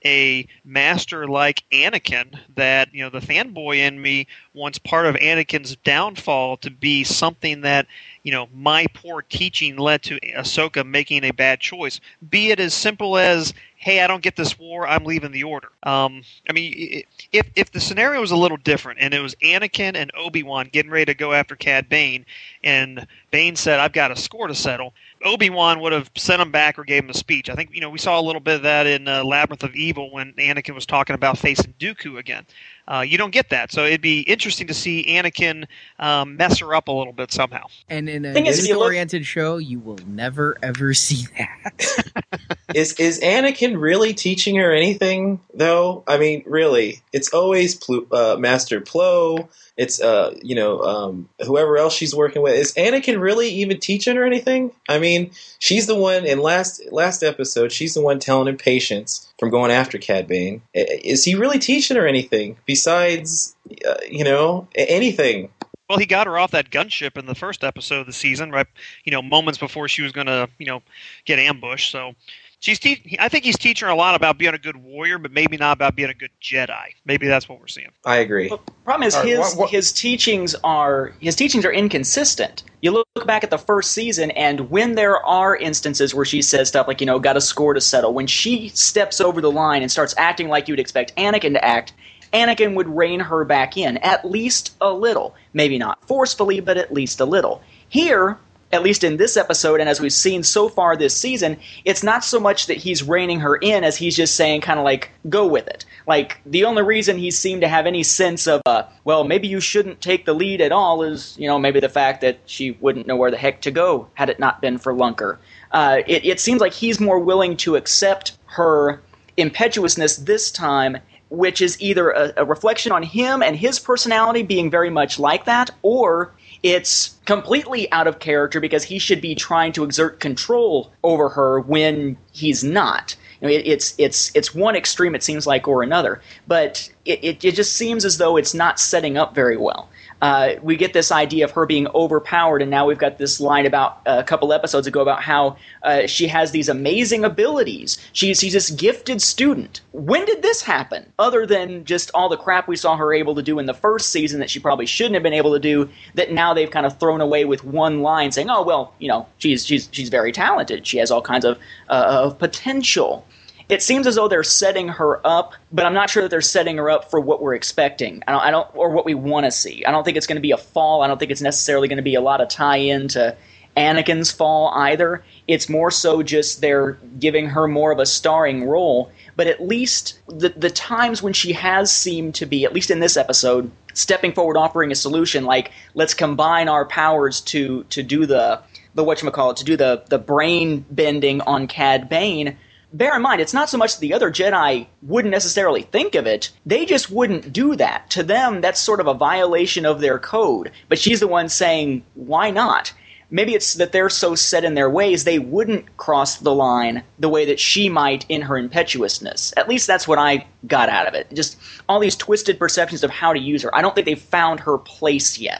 a master like Anakin, that you know the fanboy in me wants part of Anakin's downfall to be something that you know my poor teaching led to Ahsoka making a bad choice. Be it as simple as, hey, I don't get this war, I'm leaving the Order. Um, I mean, if if the scenario was a little different and it was Anakin and Obi-Wan getting ready to go after Cad Bane, and Bane said, I've got a score to settle, Obi-Wan would have sent him back or gave him a speech. I think you know we saw a little bit of that in uh, Labyrinth of Evil when Anakin was talking about facing Dooku again. Uh, you don't get that, so it'd be interesting to see Anakin um, mess her up a little bit somehow. And in a youth-oriented show, you will never ever see that. is is Anakin really teaching her anything, though? I mean, really, it's always Plu- uh, Master Plo. It's uh, you know, um, whoever else she's working with. Is Anakin really even teaching her anything? I mean, she's the one in last last episode. She's the one telling him patience from going after Cad Bane. Is he really teaching her anything besides, uh, you know, anything? Well, he got her off that gunship in the first episode of the season, right? You know, moments before she was going to, you know, get ambushed. So she's, te- I think he's teaching her a lot about being a good warrior, but maybe not about being a good Jedi. Maybe that's what we're seeing. I agree. The problem is right, his what, what? his teachings are his teachings are inconsistent. You look back at the first season, and when there are instances where she says stuff like, you know, got a score to settle, when she steps over the line and starts acting like you'd expect Anakin to act, Anakin would rein her back in, at least a little. Maybe not forcefully, but at least a little. Here, at least in this episode, and as we've seen so far this season, it's not so much that he's reining her in as he's just saying kind of like, go with it. Like, the only reason he seemed to have any sense of, uh, well, maybe you shouldn't take the lead at all is, you know, maybe the fact that she wouldn't know where the heck to go had it not been for Lunker. Uh, it, it seems like he's more willing to accept her impetuousness this time, which is either a, a reflection on him and his personality being very much like that, or it's completely out of character because he should be trying to exert control over her when he's not. You know, it, it's it's it's one extreme, it seems like, or another. But it, it, it just seems as though it's not setting up very well. Uh, we get this idea of her being overpowered, and now we've got this line about uh, a couple episodes ago about how uh, she has these amazing abilities. She's, she's this gifted student. When did this happen? Other than just all the crap we saw her able to do in the first season that she probably shouldn't have been able to do, that now they've kind of thrown away with one line saying, oh, well, you know, she's she's she's very talented. She has all kinds of, uh, of potential. It seems as though they're setting her up, but I'm not sure that they're setting her up for what we're expecting. I don't, I don't or what we want to see. I don't think it's going to be a fall. I don't think it's necessarily going to be a lot of tie-in to Anakin's fall either. It's more so just they're giving her more of a starring role. But at least the the times when she has seemed to be, at least in this episode, stepping forward, offering a solution, like let's combine our powers to to do the the whatchamacallit, to do the the brain bending on Cad Bane. Bear in mind, it's not so much that the other Jedi wouldn't necessarily think of it. They just wouldn't do that. To them, that's sort of a violation of their code. But she's the one saying, why not? Maybe it's that they're so set in their ways they wouldn't cross the line the way that she might in her impetuousness. At least that's what I got out of it. Just all these twisted perceptions of how to use her. I don't think they've found her place yet.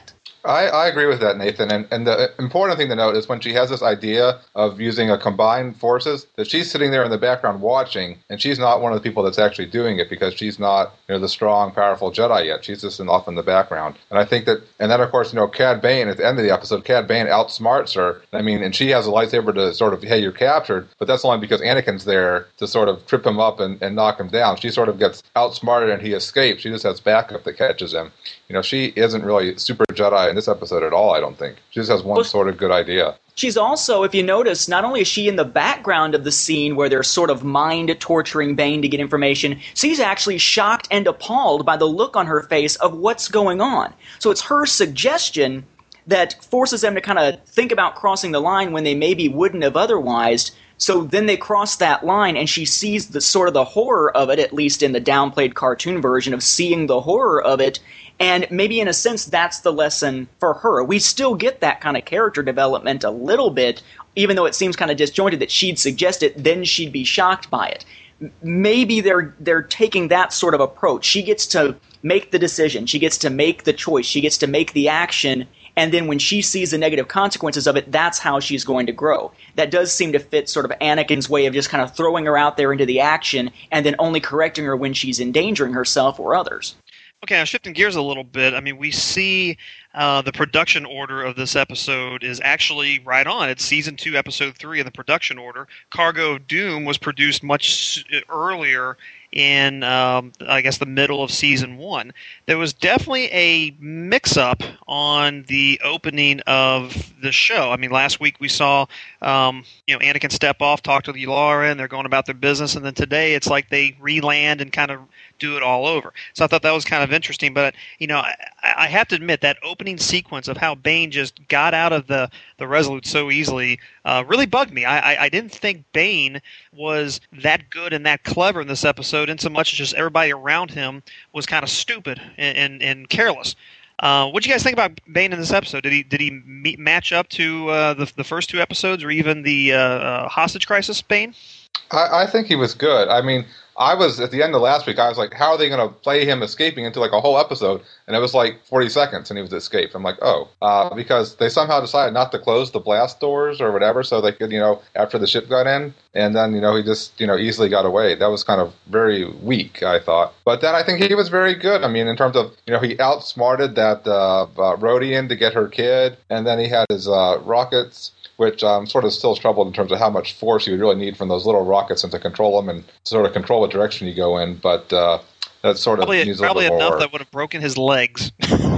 I, I agree with that, Nathan. And, and the important thing to note is when she has this idea of using a combined forces, that she's sitting there in the background watching, and she's not one of the people that's actually doing it because she's not, you know, the strong, powerful Jedi yet. She's just in, off in the background. And I think that, and then of course, you know, Cad Bane at the end of the episode, Cad Bane outsmarts her. I mean, and she has a lightsaber to sort of, hey, you're captured, but that's only because Anakin's there to sort of trip him up and, and knock him down. She sort of gets outsmarted and he escapes. She just has backup that catches him. You know, she isn't really super Jedi in this episode at all, I don't think. She just has one well, sort of good idea. She's also, if you notice, not only is she in the background of the scene where they're sort of mind-torturing Bane to get information, she's actually shocked and appalled by the look on her face of what's going on. So it's her suggestion that forces them to kind of think about crossing the line when they maybe wouldn't have otherwise. So then they cross that line, and she sees the sort of the horror of it, at least in the downplayed cartoon version of seeing the horror of it. And maybe in a sense, that's the lesson for her. We still get that kind of character development a little bit, even though it seems kind of disjointed that she'd suggest it, then she'd be shocked by it. Maybe they're they're taking that sort of approach. She gets to make the decision. She gets to make the choice. She gets to make the action. And then when she sees the negative consequences of it, that's how she's going to grow. That does seem to fit sort of Anakin's way of just kind of throwing her out there into the action and then only correcting her when she's endangering herself or others. Okay, now shifting gears a little bit, I mean, we see uh, the production order of this episode is actually right on. It's season two, episode three in the production order. Cargo of Doom was produced much earlier in, um, I guess, the middle of season one. There was definitely a mix-up on the opening of the show. I mean, last week we saw, um, you know, Anakin step off, talk to Yularen, and they're going about their business, and then today it's like they re-land and kind of do it all over. So I thought that was kind of interesting, but, you know, I, I have to admit that opening sequence of how Bane just got out of the, the Resolute so easily uh, really bugged me. I, I, I didn't think Bane was that good and that clever in this episode, in so much as just everybody around him was kind of stupid and, and, and careless. Uh, what do you guys think about Bane in this episode? Did he did he meet, match up to uh, the the first two episodes, or even the uh, uh, hostage crisis Bane? I, I think he was good. I mean, I was, at the end of last week, I was like, how are they going to play him escaping into like a whole episode? And it was like forty seconds and he was escaped. I'm like, oh, uh, because they somehow decided not to close the blast doors or whatever so they could, you know, after the ship got in. And then, you know, he just, you know, easily got away. That was kind of very weak, I thought. But then I think he was very good. I mean, in terms of, you know, he outsmarted that uh, uh, Rodian to get her kid. And then he had his uh, rockets, which um, sort of still troubled in terms of how much force you would really need from those little rockets and to control them and sort of control what direction you go in. But uh, that sort probably, of needs probably a little enough more. That would have broken his legs.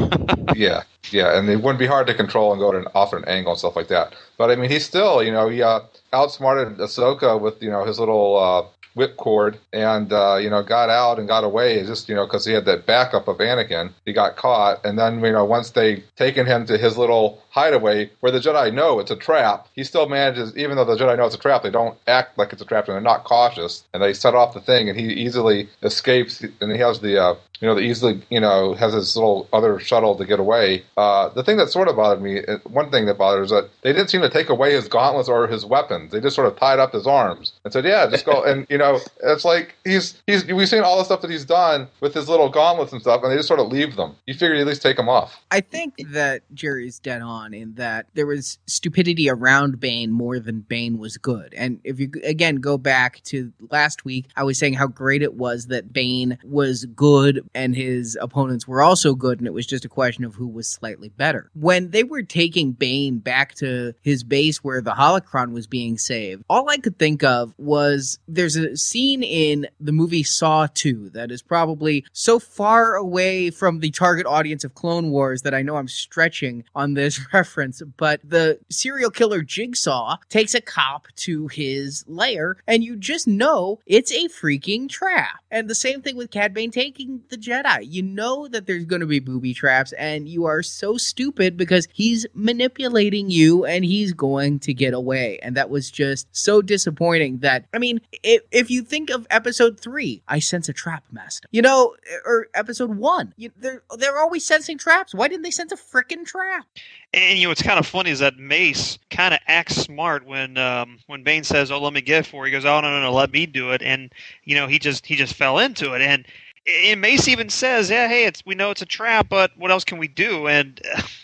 yeah, yeah, and it wouldn't be hard to control and go to an, off at an angle and stuff like that. But I mean, he still, you know, he uh, outsmarted Ahsoka with, you know, his little uh, whipcord and, uh, you know, got out and got away just, you know, because he had that backup of Anakin. He got caught. And then, you know, once they taken him to his little hideaway where the Jedi know it's a trap, he still manages, even though the Jedi know it's a trap, they don't act like it's a trap and they're not cautious. And they set off the thing and he easily escapes and he has the, uh, you know, the easily, you know, has his little other shuttle to get away. Uh, the thing that sort of bothered me, one thing that bothered is that they didn't seem to take away his gauntlets or his weapons. They just sort of tied up his arms and said, yeah, just go. And, you know, it's like he's, he's, we've seen all the stuff that he's done with his little gauntlets and stuff, and they just sort of leave them. You figure you at least take them off. I think that Jerry's dead on in that there was stupidity around Bane more than Bane was good. And if you, again, go back to last week, I was saying how great it was that Bane was good and his opponents were also good, and it was just a question of who was slightly better. When they were taking Bane back to his base where the holocron was being saved, all I could think of was there's a scene in the movie Saw two that is probably so far away from the target audience of Clone Wars that I know I'm stretching on this reference, but the serial killer Jigsaw takes a cop to his lair, and you just know it's a freaking trap. And the same thing with Cad Bane taking the Jedi. You know that there's going to be booby traps, and you are so stupid because he's manipulating you and he's going to get away. And that was just so disappointing that, I mean, if, if you think of episode three, I sense a trap, master. You know, or episode one, you, they're, they're always sensing traps. Why didn't they sense a frickin' trap? And, you know, what's kind of funny is that Mace kind of acts smart when um, when Bane says, oh, let me get it for you. He goes, oh, no, no, no, let me do it. And, you know, he just he just fell into it. And, and Mace even says, yeah, hey, it's we know it's a trap, but what else can we do? And uh,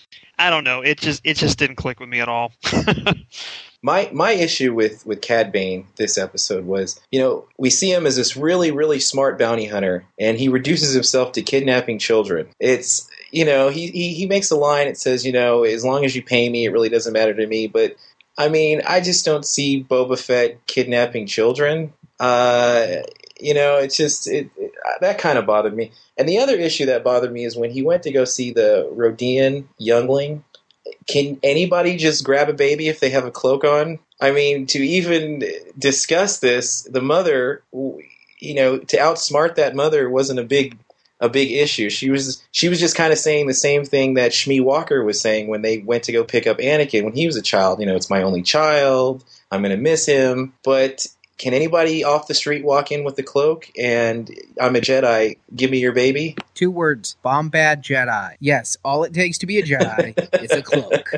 I don't know. It just it just didn't click with me at all. My my issue with, with Cad Bane this episode was, you know, we see him as this really, really smart bounty hunter, and he reduces himself to kidnapping children. It's, you know, he, he, he makes a line that says, you know, as long as you pay me, it really doesn't matter to me. But, I mean, I just don't see Boba Fett kidnapping children. Uh, you know, it's just, it, it, that kind of bothered me. And the other issue that bothered me is when he went to go see the Rodian youngling. Can anybody just grab a baby if they have a cloak on? I mean, to even discuss this, the mother, you know, to outsmart that mother wasn't a big a big issue. She was she was just kind of saying the same thing that Shmi Walker was saying when they went to go pick up Anakin when he was a child. You know, it's my only child. I'm going to miss him. But can anybody off the street walk in with the cloak and I'm a Jedi, give me your baby? Two words, Bombad Jedi. Yes, all it takes to be a Jedi is a cloak.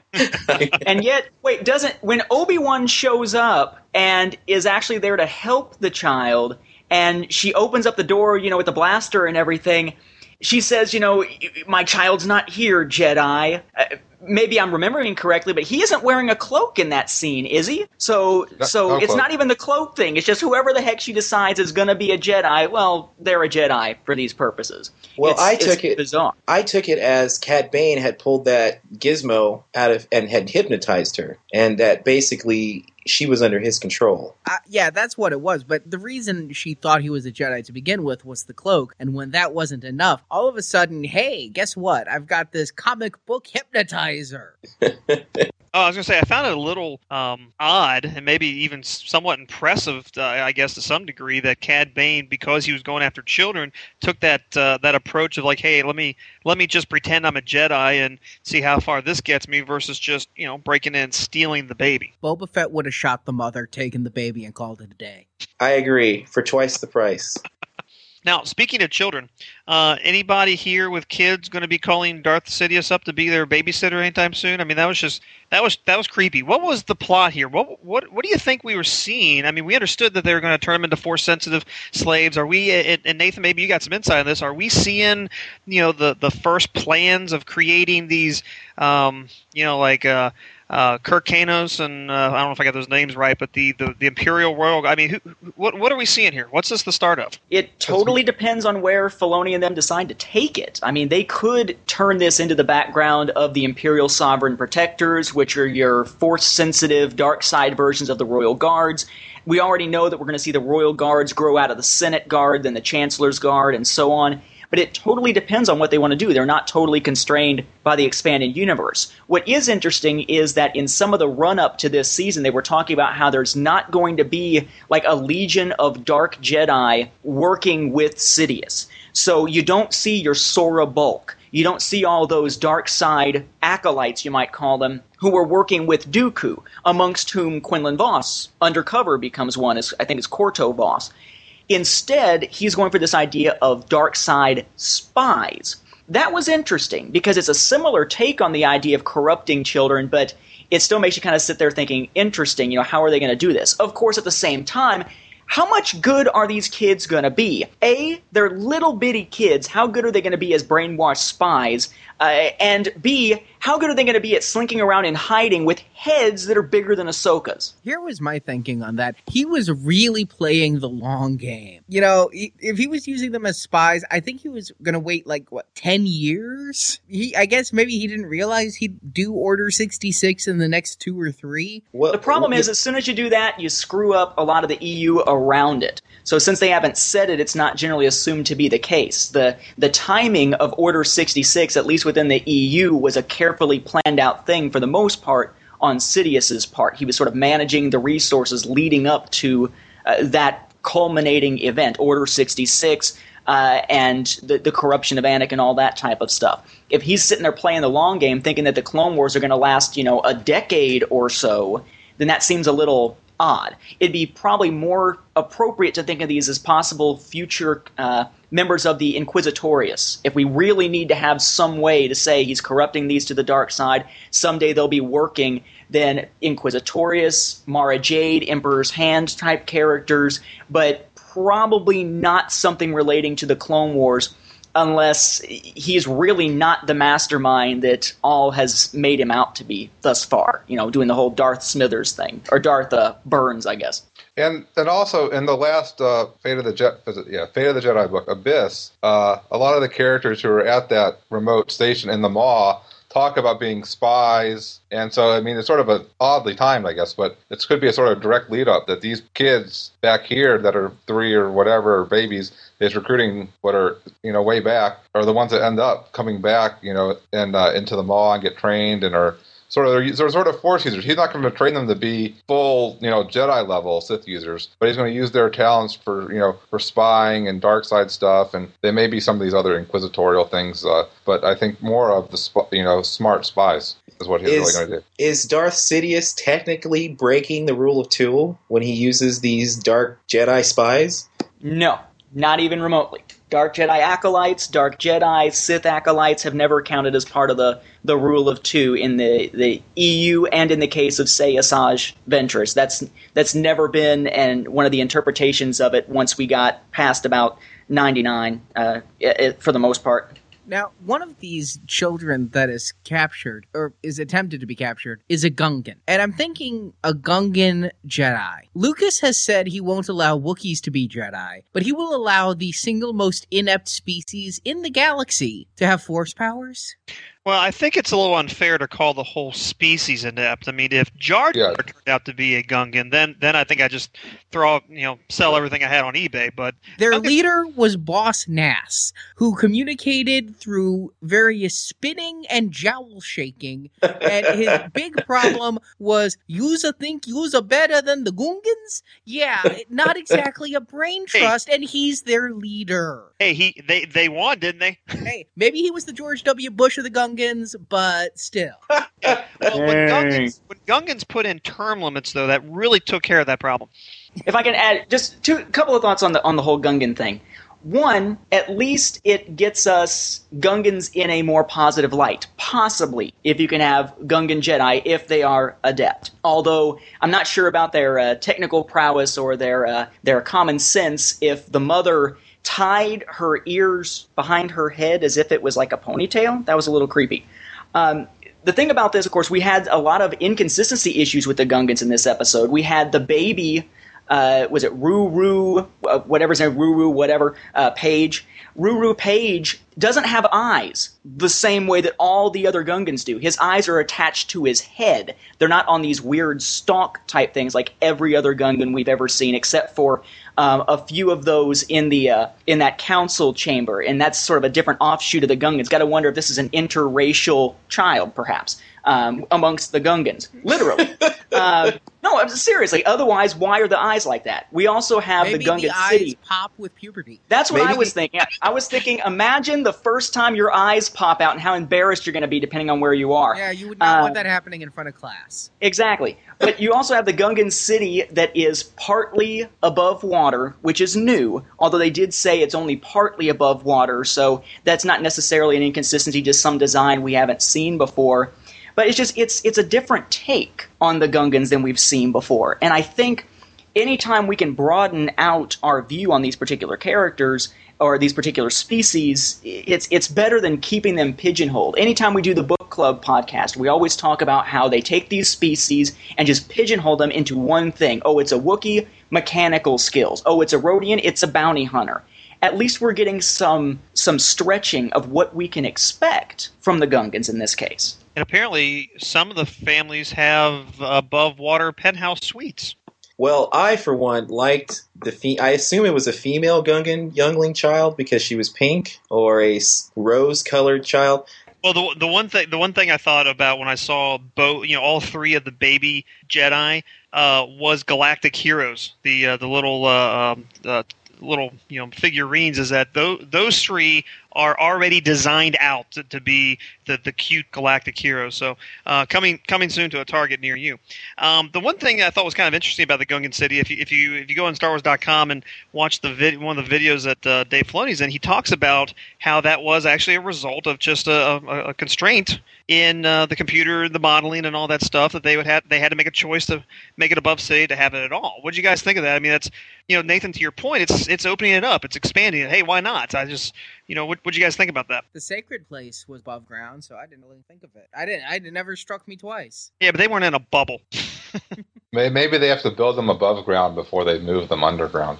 And yet, wait, doesn't, when Obi-Wan shows up and is actually there to help the child, and she opens up the door, you know, with the blaster and everything, she says, you know, my child's not here, Jedi. Uh, maybe I'm remembering correctly, but he isn't wearing a cloak in that scene, is he? So no, so no it's cloak. not even the cloak thing. It's just whoever the heck she decides is going to be a Jedi, well, they're a Jedi for these purposes. Well, it's, I took it's it bizarre. I took it as Cad Bane had pulled that gizmo out of and had hypnotized her, and that basically she was under his control. Uh, yeah, that's what it was. But the reason she thought he was a Jedi to begin with was the cloak. And when that wasn't enough, all of a sudden, hey, guess what? I've got this comic book hypnotizer. Oh, I was going to say, I found it a little um, odd and maybe even somewhat impressive, uh, I guess, to some degree, that Cad Bane, because he was going after children, took that uh, that approach of like, hey, let me let me just pretend I'm a Jedi and see how far this gets me versus just, you know, breaking in and stealing the baby. Boba Fett would have shot the mother, taken the baby, and called it a day. I agree, for twice the price. Now, speaking of children, uh, anybody here with kids going to be calling Darth Sidious up to be their babysitter anytime soon? I mean, that was just that was that was creepy. What was the plot here? What what what do you think we were seeing? I mean, we understood that they were going to turn them into Force-sensitive slaves. Are we? And Nathan, maybe you got some insight on this. Are we seeing, you know, the the first plans of creating these, um, you know, like? Uh, Uh, Kirk Kanos and uh, I don't know if I got those names right, but the, the, the Imperial Royal. I mean, who, what what are we seeing here? What's this the start of? It totally depends on where Filoni and them decide to take it. I mean, they could turn this into the background of the Imperial Sovereign Protectors, which are your Force-sensitive, dark side versions of the Royal Guards. We already know that we're going to see the Royal Guards grow out of the Senate Guard, then the Chancellor's Guard, and so on. But it totally depends on what they want to do. They're not totally constrained by the expanded universe. What is interesting is that in some of the run-up to this season, they were talking about how there's not going to be like a legion of dark Jedi working with Sidious. So you don't see your Sora Bulk. You don't see all those dark side acolytes, you might call them, who were working with Dooku, amongst whom Quinlan Vos, undercover, becomes one, as I think it's Corto Vos. Instead, he's going for this idea of dark side spies. That was interesting because it's a similar take on the idea of corrupting children, but it still makes you kind of sit there thinking, interesting, you know, how are they going to do this? Of course, at the same time, how much good are these kids going to be? A, they're little bitty kids. How good are they going to be as brainwashed spies? Uh, and B, how good are they going to be at slinking around and hiding with heads that are bigger than Ahsoka's? Here was my thinking on that. He was really playing the long game. You know, if he was using them as spies, I think he was going to wait like, what, ten years? He, I guess maybe he didn't realize he'd do Order sixty-six in the next two or three. Well, the problem is, as soon as you do that, you screw up a lot of the E U around it. So since they haven't said it, it's not generally assumed to be the case. The the timing of Order sixty-six, at least within the E U, was a carefully planned out thing for the most part on Sidious's part. He was sort of managing the resources leading up to uh, that culminating event, Order sixty-six, uh, and the, the corruption of Anakin, all that type of stuff. If he's sitting there playing the long game thinking that the Clone Wars are going to last, you know, a decade or so, then that seems a little odd. It'd be probably more appropriate to think of these as possible future uh, members of the Inquisitorius. If we really need to have some way to say he's corrupting these to the dark side, someday they'll be working, then Inquisitorius, Mara Jade, Emperor's Hand type characters, but probably not something relating to the Clone Wars unless he's really not the mastermind that all has made him out to be thus far. You know, doing the whole Darth Smithers thing, or Darth uh, Burns, I guess. And and also in the last uh, Fate of the Jet, yeah, Fate of the Jedi book, Abyss, uh, a lot of the characters who are at that remote station in the Maw talk about being spies, and so I mean it's sort of a oddly timed, I guess, but it could be a sort of direct lead up that these kids back here that are three or whatever or babies is recruiting what are you know way back are the ones that end up coming back you know and uh, into the Maw and get trained and are sort of they're sort of Force users. He's not going to train them to be full, you know, Jedi level Sith users, but he's going to use their talents for, you know, for spying and dark side stuff, and there may be some of these other inquisitorial things. Uh, but I think more of the, sp- you know, smart spies is what he's is, really going to do. Is Darth Sidious technically breaking the rule of two when he uses these dark Jedi spies? No, not even remotely. Dark Jedi acolytes, Dark Jedi, Sith acolytes have never counted as part of the, the rule of two in the, the E U and in the case of, say, Asajj Ventress. That's that's never been and one of the interpretations of it once we got past about ninety-nine, uh, it, for the most part. Now, one of these children that is captured, or is attempted to be captured, is a Gungan. And I'm thinking a Gungan Jedi. Lucas has said he won't allow Wookiees to be Jedi, but he will allow the single most inept species in the galaxy to have Force powers? Well, I think it's a little unfair to call the whole species inept. I mean, if Jar Jar Yeah. turned out to be a Gungan, then then I think I just throw, you know, sell everything I had on eBay. But Their Gungan- leader was Boss Nass, who communicated through various spitting and jowl shaking, and his big problem was, "You'sa think yousa better than the Gungans?" Yeah, not exactly a brain Hey. trust, and he's their leader. hey, he they they won, didn't they? Hey, maybe he was the George W. Bush of the Gungans, but still. Well, when Gungans, when Gungans put in term limits, though, that really took care of that problem. If I can add just two, a couple of thoughts on the on the whole Gungan thing. One, at least it gets us Gungans in a more positive light. Possibly, if you can have Gungan Jedi if they are adept. Although I'm not sure about their uh, technical prowess or their uh, their common sense. If the mother tied her ears behind her head as if it was like a ponytail, that was a little creepy. Um, the thing about this, of course, we had a lot of inconsistency issues with the Gungans in this episode. We had the baby. Uh, was it Ruru, uh, whatever's name, Ruru, whatever, uh, Page. Ruru Page doesn't have eyes the same way that all the other Gungans do. His eyes are attached to his head. They're not on these weird stalk type things like every other Gungan we've ever seen, except for um, a few of those in the uh, in that council chamber. And that's sort of a different offshoot of the Gungans. Got to wonder if this is an interracial child, perhaps, um, amongst the Gungans. Literally. uh, no, I'm- seriously. Otherwise, why are the eyes like that? We also have Maybe the Gungan the eyes City. pop with puberty. That's what I Maybe- was thinking. I was thinking, imagine the first time your eyes pop out and how embarrassed you're going to be depending on where you are. Yeah, you would not Uh, want that happening in front of class. Exactly. But you also have the Gungan City that is partly above water, which is new, although they did say it's only partly above water, so that's not necessarily an inconsistency, just some design we haven't seen before. But it's just, it's it's a different take on the Gungans than we've seen before. And I think anytime we can broaden out our view on these particular characters or these particular species, it's it's better than keeping them pigeonholed. Anytime we do the book club podcast, we always talk about how they take these species and just pigeonhole them into one thing. Oh, it's a Wookiee, mechanical skills. Oh, it's a Rodian, it's a bounty hunter. At least we're getting some some stretching of what we can expect from the Gungans in this case. And apparently, some of the families have above water penthouse suites. Well, I, for one, liked the fe- I assume it was a female Gungan youngling child because she was pink, or a s- rose-colored child. Well, the the one thing the one thing I thought about when I saw both, you know, all three of the baby Jedi uh, was Galactic Heroes, the uh, the little uh, um, uh, little you know figurines. Is that those those three are already designed out to, to be the, the cute galactic heroes. So uh, coming coming soon to a Target near you. Um, the one thing I thought was kind of interesting about the Gungan City, if you if you if you go on Star Wars dot com and watch the vid- one of the videos that uh, Dave Filoni's in, he talks about how that was actually a result of just a, a, a constraint in uh, the computer, the modeling, and all that stuff that they would have. They had to make a choice to make it above city to have it at all. What do you guys think of that? I mean, that's you know Nathan, to your point, it's it's opening it up, it's expanding it. Hey, why not? I just you know, what what you guys think about that? The sacred place was above ground, so I didn't really think of it. I didn't. I, it never struck me twice. Yeah, but they weren't in a bubble. Maybe they have to build them above ground before they move them underground.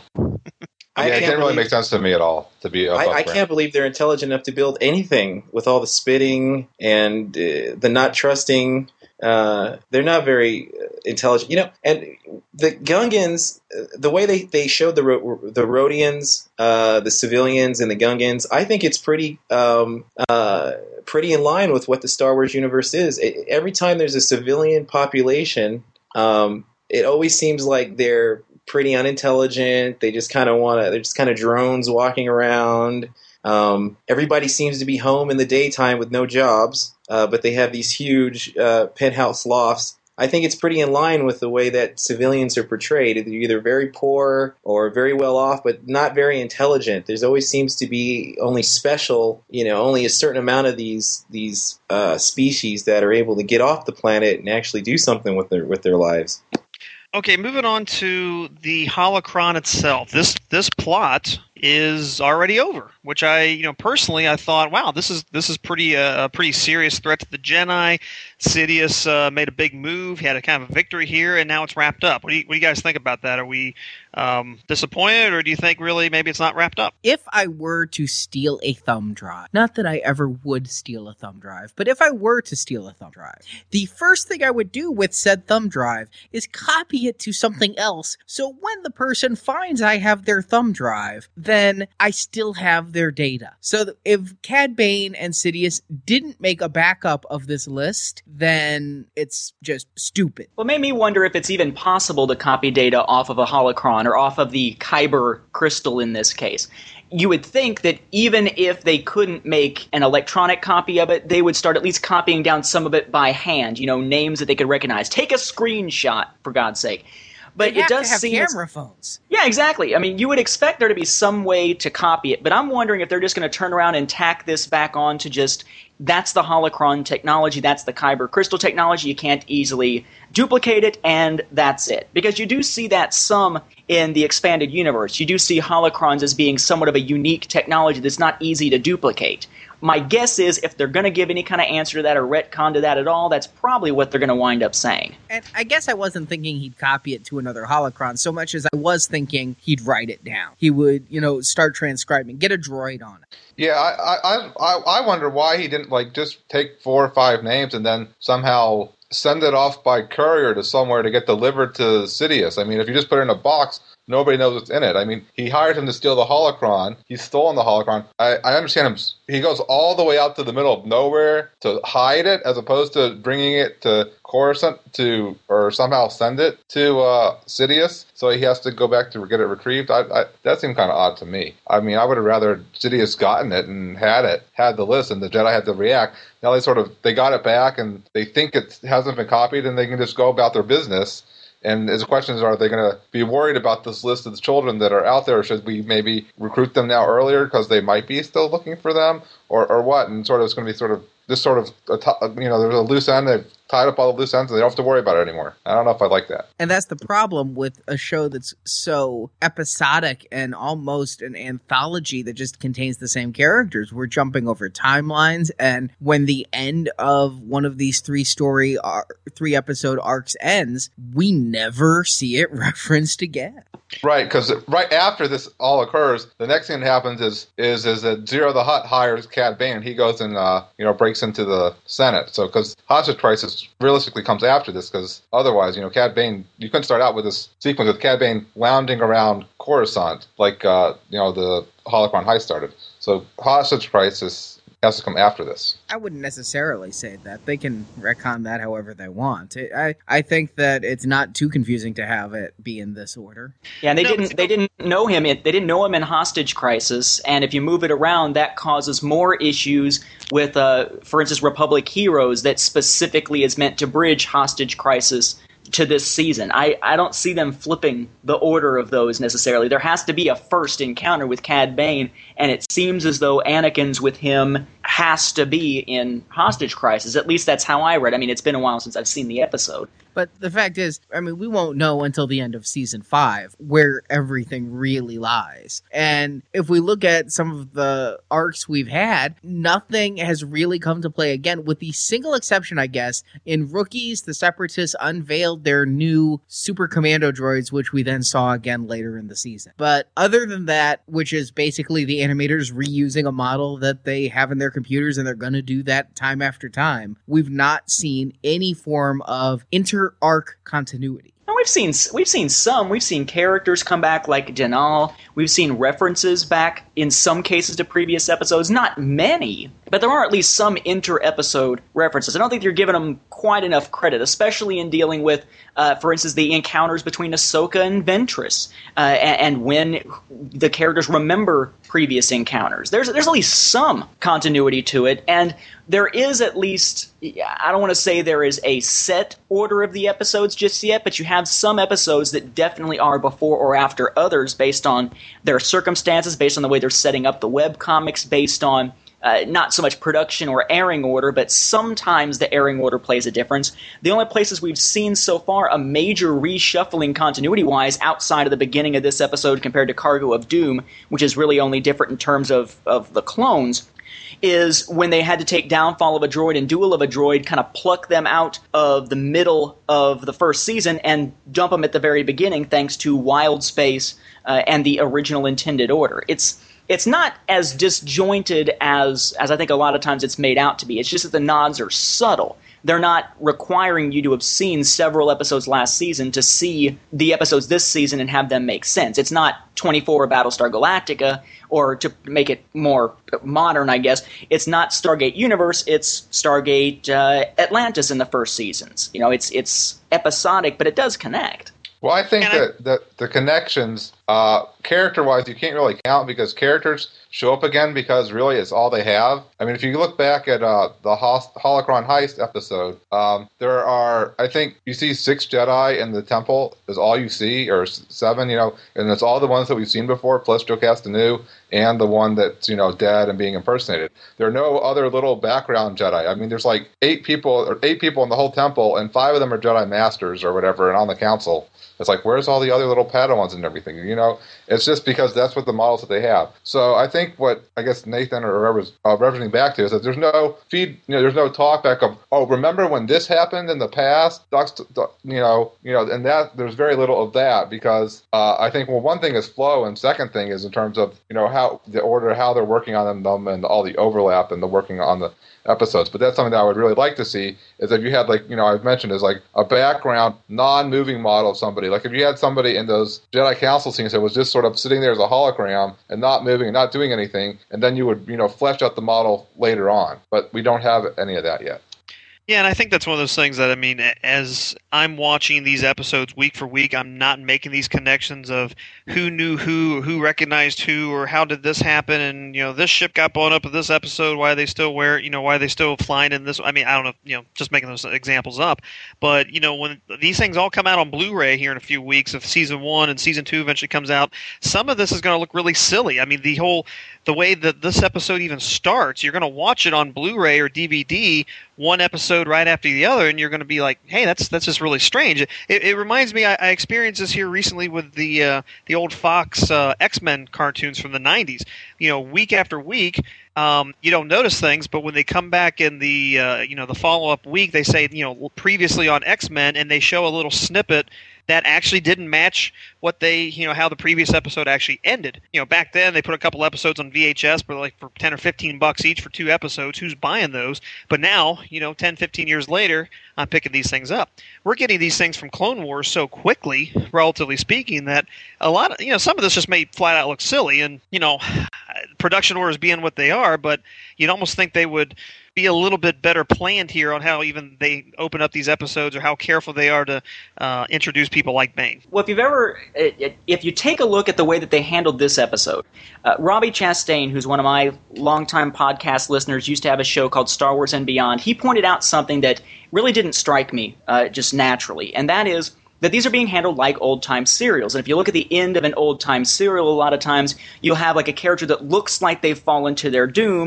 I yeah, it didn't really believe, make sense to me at all to be above I, I ground. can't believe they're intelligent enough to build anything with all the spitting and uh, the not trusting. Uh, they're not very intelligent, you know. And the Gungans, the way they, they showed the the Rhodians, uh, the civilians, and the Gungans, I think it's pretty um, uh, pretty in line with what the Star Wars universe is. It, every time there's a civilian population, um, it always seems like they're pretty unintelligent. They just kind of want to. They're just kind of drones walking around. Um, everybody seems to be home in the daytime with no jobs, uh, but they have these huge uh, penthouse lofts. I think it's pretty in line with the way that civilians are portrayed. They're either very poor or very well off, but not very intelligent. There's always seems to be only special, you know, only a certain amount of these these uh, species that are able to get off the planet and actually do something with their with their lives. Okay, moving on to the holocron itself. This this plot is already over, which I, you know, personally I thought, wow, this is this is pretty uh, a pretty serious threat to the Jedi. Sidious uh, made a big move. He had a kind of a victory here, and now it's wrapped up. What do you, what do you guys think about that? Are we um, disappointed, or do you think really maybe it's not wrapped up? If I were to steal a thumb drive, not that I ever would steal a thumb drive, but if I were to steal a thumb drive, the first thing I would do with said thumb drive is copy it to something else, so when the person finds I have their thumb drive, then I still have their data. So if Cad Bane and Sidious didn't make a backup of this list, then it's just stupid. Well, it made me wonder if it's even possible to copy data off of a holocron or off of the Kyber crystal in this case. You would think that even if they couldn't make an electronic copy of it, they would start at least copying down some of it by hand, you know, names that they could recognize. Take a screenshot, for God's sake. But they it does to have seem camera phones. Yeah, exactly. I mean, you would expect there to be some way to copy it, but I'm wondering if they're just going to turn around and tack this back on to just, that's the holocron technology, that's the Kyber crystal technology, you can't easily duplicate it, and that's it. Because you do see that some in the expanded universe. You do see holocrons as being somewhat of a unique technology that's not easy to duplicate. My guess is if they're going to give any kind of answer to that or retcon to that at all, that's probably what they're going to wind up saying. And I guess I wasn't thinking he'd copy it to another holocron so much as I was thinking he'd write it down. He would, you know, start transcribing, get a droid on it. Yeah, I, I, I, I wonder why he didn't like just take four or five names and then somehow send it off by courier to somewhere to get delivered to Sidious. I mean, if you just put it in a box, nobody knows what's in it. I mean, he hired him to steal the holocron. He's stolen the holocron. I, I understand him. He goes all the way out to the middle of nowhere to hide it, as opposed to bringing it to Coruscant to, or somehow send it to uh, Sidious. So he has to go back to get it retrieved. I, I, that seemed kind of odd to me. I mean, I would have rather Sidious gotten it and had it, had the list, and the Jedi had to react. Now they sort of they got it back, and they think it hasn't been copied, and they can just go about their business. And the question is, are they going to be worried about this list of the children that are out there, or should we maybe recruit them now earlier because they might be still looking for them, or, or what? And sort of it's going to be sort of this sort of, a, you know, there's a loose end. They've tied up all the loose ends, and they don't have to worry about it anymore. I don't know if I like that. And that's the problem with a show that's so episodic and almost an anthology that just contains the same characters. We're jumping over timelines, and when the end of one of these three story, ar- three episode arcs ends, we never see it referenced again. Right, because right after this all occurs, the next thing that happens is is is that Zero the Hutt hires Cad Bane, and he goes and uh, you know breaks into the Senate. So because Hostage Crisis realistically comes after this, because otherwise, you know, Cad Bane, you couldn't start out with this sequence with Cad Bane lounging around Coruscant like uh, you know the Holocron heist started. So Hostage Crisis has to come after this. I wouldn't necessarily say that. They can retcon that however they want. I I think that it's not too confusing to have it be in this order. Yeah, and they no, didn't they didn't know him. They didn't know him in Hostage Crisis, and if you move it around, that causes more issues with, uh, for instance, Republic Heroes that specifically is meant to bridge Hostage Crisis to this season. I, I don't see them flipping the order of those necessarily. There has to be a first encounter with Cad Bane, and it seems as though Anakin's with him has to be in Hostage Crisis. At least that's how I read. I mean, it's been a while since I've seen the episode. But the fact is, I mean, we won't know until the end of season five where everything really lies. And if we look at some of the arcs we've had, nothing has really come to play again, with the single exception, I guess, in Rookies, the Separatists unveiled their new super commando droids, which we then saw again later in the season. But other than that, which is basically the animators reusing a model that they have in their computers, and they're going to do that time after time, we've not seen any form of inter-arc continuity. No, we've seen we've seen some. We've seen characters come back like Denal. We've seen references back in some cases to previous episodes. Not many, but there are at least some inter-episode references. I don't think you're giving them quite enough credit, especially in dealing with, uh, for instance, the encounters between Ahsoka and Ventress, uh, and, and when the characters remember previous encounters. There's there's at least some continuity to it, and there is at least, I don't want to say there is a set order of the episodes just yet, but you have some episodes that definitely are before or after others based on their circumstances, based on the way they're setting up the webcomics, based on Uh, not so much production or airing order, but sometimes the airing order plays a difference. The only places we've seen so far a major reshuffling continuity-wise outside of the beginning of this episode compared to Cargo of Doom, which is really only different in terms of, of the clones, is when they had to take Downfall of a Droid and Duel of a Droid, kind of pluck them out of the middle of the first season and dump them at the very beginning thanks to Wild Space uh, and the original intended order. It's It's not as disjointed as as I think a lot of times it's made out to be. It's just that the nods are subtle. They're not requiring you to have seen several episodes last season to see the episodes this season and have them make sense. It's not twenty-four Battlestar Galactica, or to make it more modern, I guess, it's not Stargate Universe, it's Stargate uh, Atlantis in the first seasons. You know, it's it's episodic, but it does connect. Well, I think that, I, that the connections, uh, character-wise, you can't really count because characters show up again because really it's all they have. I mean, if you look back at uh, the Hol- Holocron Heist episode, um, there are, I think, you see six Jedi in the temple is all you see, or seven, you know, and it's all the ones that we've seen before, plus Joe Castanew and the one that's, you know, dead and being impersonated. There are no other little background Jedi. I mean, there's like eight people, or eight people in the whole temple, and five of them are Jedi Masters or whatever, and on the council. It's like, where's all the other little Padawans and everything? You know, it's just because that's what the models that they have. So I think what I guess Nathan or whoever's uh, referencing back to is that there's no feed, you know, there's no talk back of, oh, remember when this happened in the past? You know, you know, and that there's very little of that because uh, I think, well, one thing is flow, and second thing is in terms of, you know, how the order, how they're working on them, and all the overlap and the working on the episodes. But that's something that I would really like to see, is if you had, like, you know, I've mentioned is like a background non-moving model of somebody. Like if you had somebody in those Jedi Council scenes that was just sort of sitting there as a hologram and not moving and not doing anything, and then you would, you know, flesh out the model later on. But we don't have any of that yet. Yeah, and I think that's one of those things that, I mean, as I'm watching these episodes week for week, I'm not making these connections of who knew who, who recognized who, or how did this happen, and, you know, this ship got blown up in this episode, why they still wear it, you know, why they still flying in this. I mean, I don't know, you know, just making those examples up. But, you know, when these things all come out on Blu-ray here in a few weeks, if season one and season two eventually comes out, some of this is going to look really silly. I mean, the whole, the way that this episode even starts, you're going to watch it on Blu-ray or D V D, one episode right after the other, and you're going to be like, hey, that's that's just really strange. It, it reminds me, I, I experienced this here recently with the uh, the old Fox uh, X-Men cartoons from the nineties. You know, week after week, um, you don't notice things, but when they come back in the uh, you know the follow-up week, they say, you know, previously on X-Men, and they show a little snippet that actually didn't match what they, you know, how the previous episode actually ended. You know, back then they put a couple episodes on V H S for like for ten or fifteen bucks each for two episodes. Who's buying those? But now, you know, ten, fifteen years later, I'm picking these things up. We're getting these things from Clone Wars so quickly, relatively speaking, that a lot of, you know, some of this just made flat out look silly, and, you know, production orders being what they are, but you'd almost think they would be a little bit better planned here on how even they open up these episodes, or how careful they are to uh, introduce people like Bane. Well, if you've ever, if you take a look at the way that they handled this episode, uh, Robbie Chastain, who's one of my longtime podcast listeners, used to have a show called Star Wars and Beyond. He pointed out something that really didn't strike me uh, just naturally, and that is that these are being handled like old-time serials. And if you look at the end of an old-time serial, a lot of times you'll have like a character that looks like they've fallen to their doom.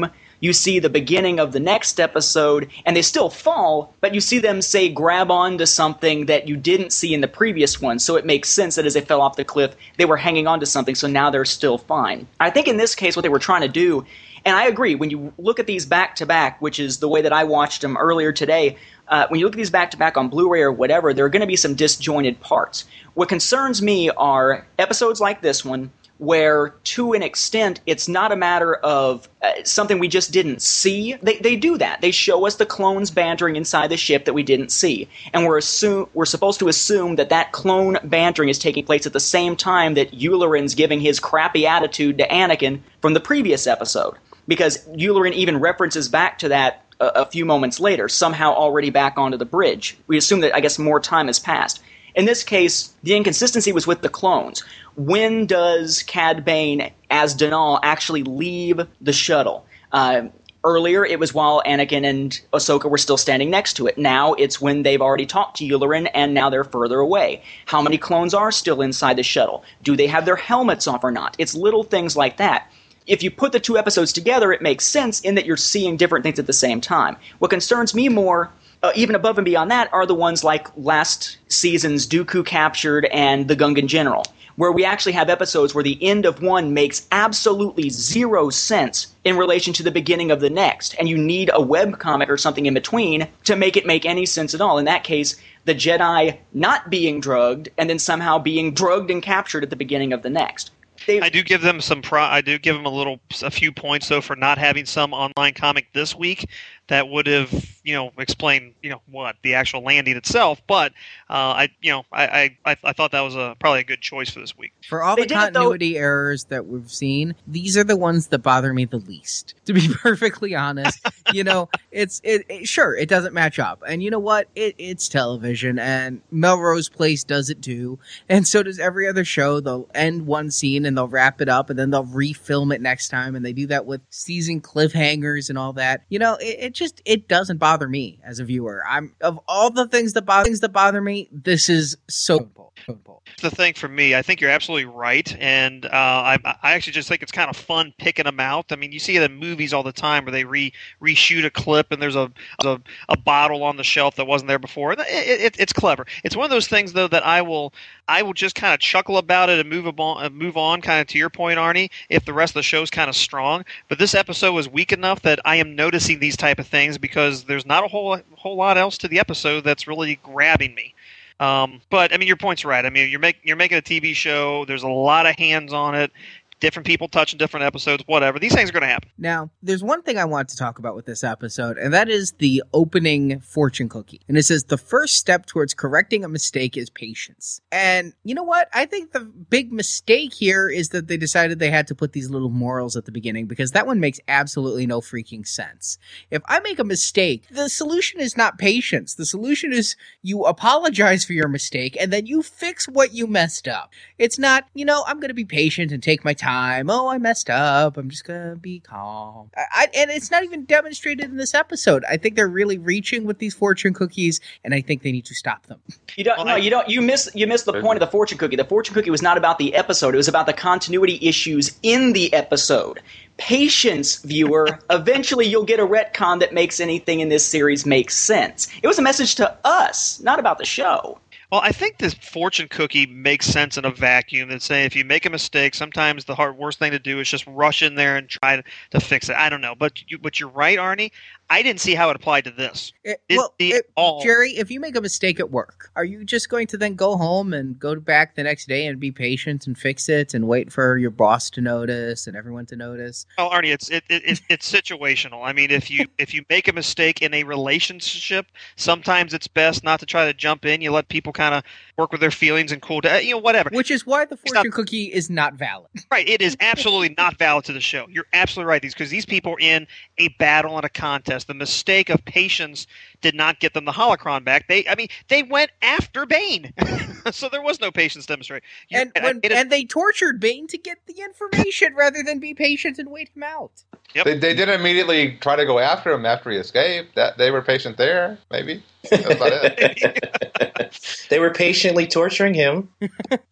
you see the beginning of the next episode, and they still fall, but you see them, say, grab onto something that you didn't see in the previous one, so it makes sense that as they fell off the cliff, they were hanging on to something, so now they're still fine. I think in this case what they were trying to do, and I agree, when you look at these back-to-back, which is the way that I watched them earlier today, uh, when you look at these back-to-back on Blu-ray or whatever, there are going to be some disjointed parts. What concerns me are episodes like this one, where to an extent it's not a matter of uh, something we just didn't see. They they do that. They show us the clones bantering inside the ship that we didn't see. And we're assume we're supposed to assume that that clone bantering is taking place at the same time that Yularin's giving his crappy attitude to Anakin from the previous episode. Because Yularin even references back to that a, a few moments later, somehow already back onto the bridge. We assume that, I guess, more time has passed. In this case, the inconsistency was with the clones. When does Cad Bane, as Denal, actually leave the shuttle? Uh, earlier, it was while Anakin and Ahsoka were still standing next to it. Now, it's when they've already talked to Yularin, and now they're further away. How many clones are still inside the shuttle? Do they have their helmets off or not? It's little things like that. If you put the two episodes together, it makes sense in that you're seeing different things at the same time. What concerns me more, Uh, even above and beyond that, are the ones like last season's Dooku Captured and the Gungan General, where we actually have episodes where the end of one makes absolutely zero sense in relation to the beginning of the next, and you need a webcomic or something in between to make it make any sense at all. In that case, the Jedi not being drugged and then somehow being drugged and captured at the beginning of the next. They, I do give them some pro. I do give them a little, a few points though for not having some online comic this week that would have, you know, explained, you know, what the actual landing itself. But uh, I, you know, I, I, I thought that was a probably a good choice for this week. For all they the continuity errors that we've seen, these are the ones that bother me the least. To be perfectly honest, you know, it's it, it. Sure, it doesn't match up, and you know what? It, it's television, and Melrose Place does it too, and so does every other show. They'll end one scene and they'll wrap it up, and then they'll refilm it next time, and they do that with season cliffhangers and all that. You know, it, it just it doesn't bother me as a viewer. I'm of all the things that bother things that bother me, this is so simple. The thing for me, I think you're absolutely right, and uh, I, I actually just think it's kind of fun picking them out. I mean, you see it in movies all the time where they re reshoot a clip and there's a a, a bottle on the shelf that wasn't there before. It, it, it's clever. It's one of those things though that I will I will just kind of chuckle about it and move on, move on. Kind of to your point, Arnie. If the rest of the show's kind of strong, but this episode was weak enough that I am noticing these type of things because there's not a whole whole lot else to the episode that's really grabbing me. Um, but I mean, your point's right. I mean, you're making you're making a T V show. There's a lot of hands on it. Different people touching different episodes, whatever. These things are going to happen. Now, there's one thing I want to talk about with this episode, and that is the opening fortune cookie. And it says, the first step towards correcting a mistake is patience. And you know what? I think the big mistake here is that they decided they had to put these little morals at the beginning, because that one makes absolutely no freaking sense. If I make a mistake, the solution is not patience. The solution is you apologize for your mistake, and then you fix what you messed up. It's not, you know, I'm going to be patient and take my time. Oh, I messed up. I'm just gonna be calm. I, I, and it's not even demonstrated in this episode. I think they're really reaching with these fortune cookies, and I think they need to stop them. You don't. Well, no, I, you don't. You miss. You miss the point of the fortune cookie. The fortune cookie was not about the episode. It was about the continuity issues in the episode. Patience, viewer. Eventually, you'll get a retcon that makes anything in this series make sense. It was a message to us, not about the show. Well, I think this fortune cookie makes sense in a vacuum. That say if you make a mistake, sometimes the hard, worst thing to do is just rush in there and try to, to fix it. I don't know, but you, but you're right, Arnie. I didn't see how it applied to this. It, well, it, Jerry, if you make a mistake at work, are you just going to then go home and go back the next day and be patient and fix it and wait for your boss to notice and everyone to notice? Oh, Arnie, it's it, it it's situational. I mean, if you if you make a mistake in a relationship, sometimes it's best not to try to jump in. You let people kind of work with their feelings and cool down, you know, whatever. Which is why the fortune not, cookie is not valid. Right, it is absolutely not valid to the show. You're absolutely right. These because these people are in a battle and a contest. The mistake of patience did not get them the holocron back. They, I mean, they went after Bane, so there was no patience demonstrated. You, and when, it, and they tortured Bane to get the information rather than be patient and wait him out. Yep. They, they didn't immediately try to go after him after he escaped. That they were patient there, maybe. That's about it. They were patiently torturing him.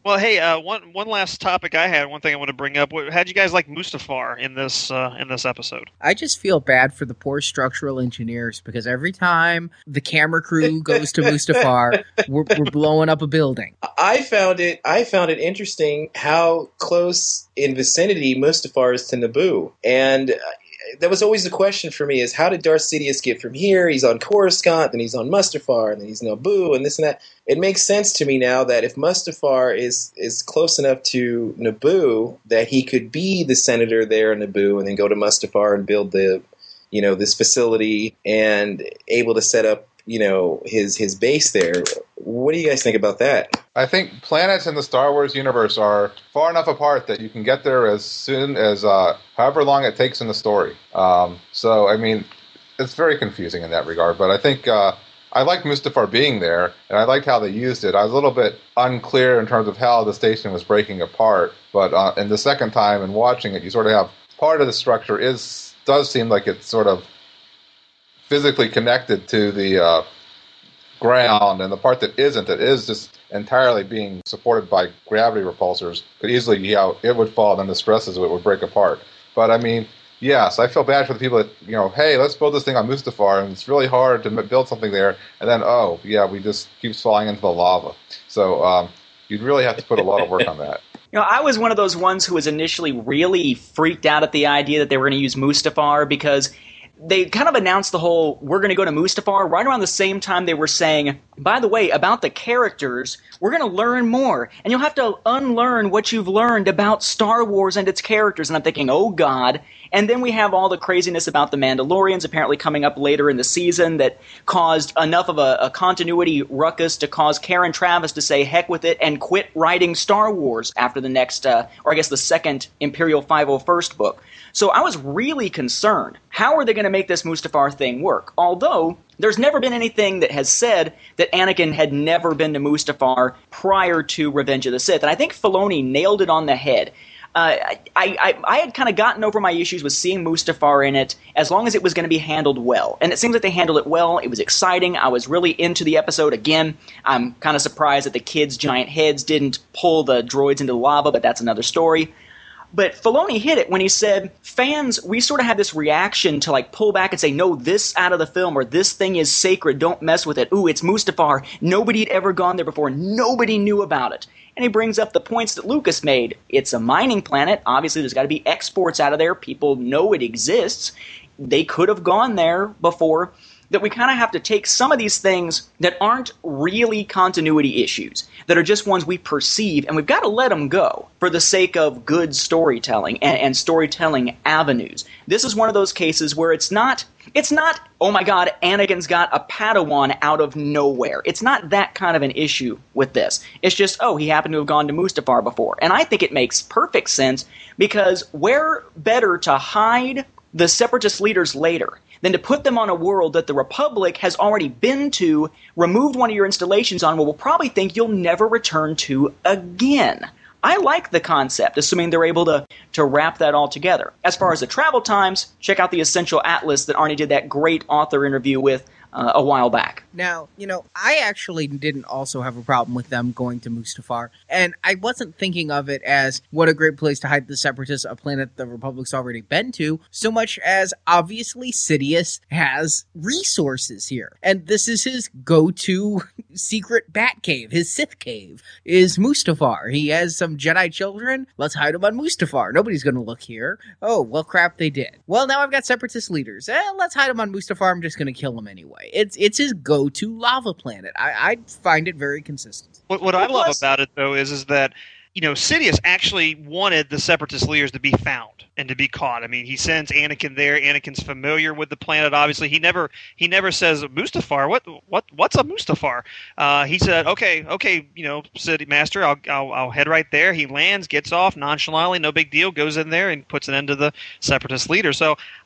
Well, hey, uh, one one last topic I had, one thing I want to bring up. How'd you guys like Mustafar in this uh, in this episode? I just feel bad for the poor structural engineers because every time the camera crew goes to Mustafar, we're, we're blowing up a building. I found it. I found it interesting how close in vicinity Mustafar is to Naboo, and that was always the question for me: is how did Darth Sidious get from here? He's on Coruscant, then he's on Mustafar, and then he's Naboo, and this and that. It makes sense to me now that if Mustafar is is close enough to Naboo that he could be the senator there in Naboo, and then go to Mustafar and build the, you know, this facility and able to set up, you know, his his base there. What do you guys think about that? I think planets in the Star Wars universe are far enough apart that you can get there as soon as uh, however long it takes in the story. Um, so, I mean, it's very confusing in that regard. But I think uh, I liked Mustafar being there, and I liked how they used it. I was a little bit unclear in terms of how the station was breaking apart. But uh, in the second time and watching it, you sort of have part of the structure is does seem like it's sort of physically connected to the uh, ground, and the part that isn't, that is just entirely being supported by gravity repulsors, could easily, yeah, it would fall, and then the stresses of it would break apart. But I mean, yes, I feel bad for the people that, you know, hey, let's build this thing on Mustafar, and it's really hard to build something there, and then, oh, yeah, we just keeps falling into the lava. So um, you'd really have to put a lot of work on that. You know, I was one of those ones who was initially really freaked out at the idea that they were going to use Mustafar because they kind of announced the whole, we're going to go to Mustafar right around the same time they were saying, by the way, about the characters, we're going to learn more. And you'll have to unlearn what you've learned about Star Wars and its characters. And I'm thinking, oh, God. And then we have all the craziness about the Mandalorians apparently coming up later in the season that caused enough of a, a continuity ruckus to cause Karen Travis to say heck with it and quit writing Star Wars after the next, uh, or I guess the second Imperial five oh first book. So I was really concerned. How are they going to make this Mustafar thing work? Although there's never been anything that has said that Anakin had never been to Mustafar prior to Revenge of the Sith. And I think Filoni nailed it on the head. Uh, I, I, I had kind of gotten over my issues with seeing Mustafar in it as long as it was going to be handled well. And it seems like they handled it well. It was exciting. I was really into the episode. Again, I'm kind of surprised that the kids' giant heads didn't pull the droids into the lava, but that's another story. But Filoni hit it when he said, fans, we sort of had this reaction to like pull back and say, no, this out of the film, or this thing is sacred, don't mess with it. Ooh, it's Mustafar. Nobody had ever gone there before. Nobody knew about it. And he brings up the points that Lucas made. It's a mining planet. Obviously, there's got to be exports out of there. People know it exists. They could have gone there before. That we kind of have to take some of these things that aren't really continuity issues, that are just ones we perceive, and we've got to let them go for the sake of good storytelling and, and storytelling avenues. This is one of those cases where it's not, it's not, oh my God, Anakin's got a Padawan out of nowhere. It's not that kind of an issue with this. It's just, oh, he happened to have gone to Mustafar before. And I think it makes perfect sense because where better to hide the Separatist leaders later than to put them on a world that the Republic has already been to, removed one of your installations on, well, will probably think you'll never return to again. I like the concept, assuming they're able to, to wrap that all together. As far as the travel times, check out the Essential Atlas that Arnie did that great author interview with uh, a while back. Now, you know, I actually didn't also have a problem with them going to Mustafar, and I wasn't thinking of it as what a great place to hide the Separatists, a planet the Republic's already been to, so much as obviously Sidious has resources here, and this is his go-to secret bat cave, his Sith cave, is Mustafar. He has some Jedi children, let's hide them on Mustafar. Nobody's gonna look here. Oh, well crap, they did. Well, now I've got Separatist leaders. Eh, let's hide them on Mustafar, I'm just gonna kill them anyway. It's it's his go-to lava planet. I, I find it very consistent. What, what I love about it, though, is is that, you know, Sidious actually wanted the Separatist leaders to be found and to be caught. I mean, he sends Anakin there. Anakin's familiar with the planet. Obviously, he never he never says Mustafar. What what what's a Mustafar? Uh, he said, okay, okay, you know, City Master, I'll, I'll I'll head right there. He lands, gets off nonchalantly, no big deal, goes in there and puts an end to the Separatist leader. So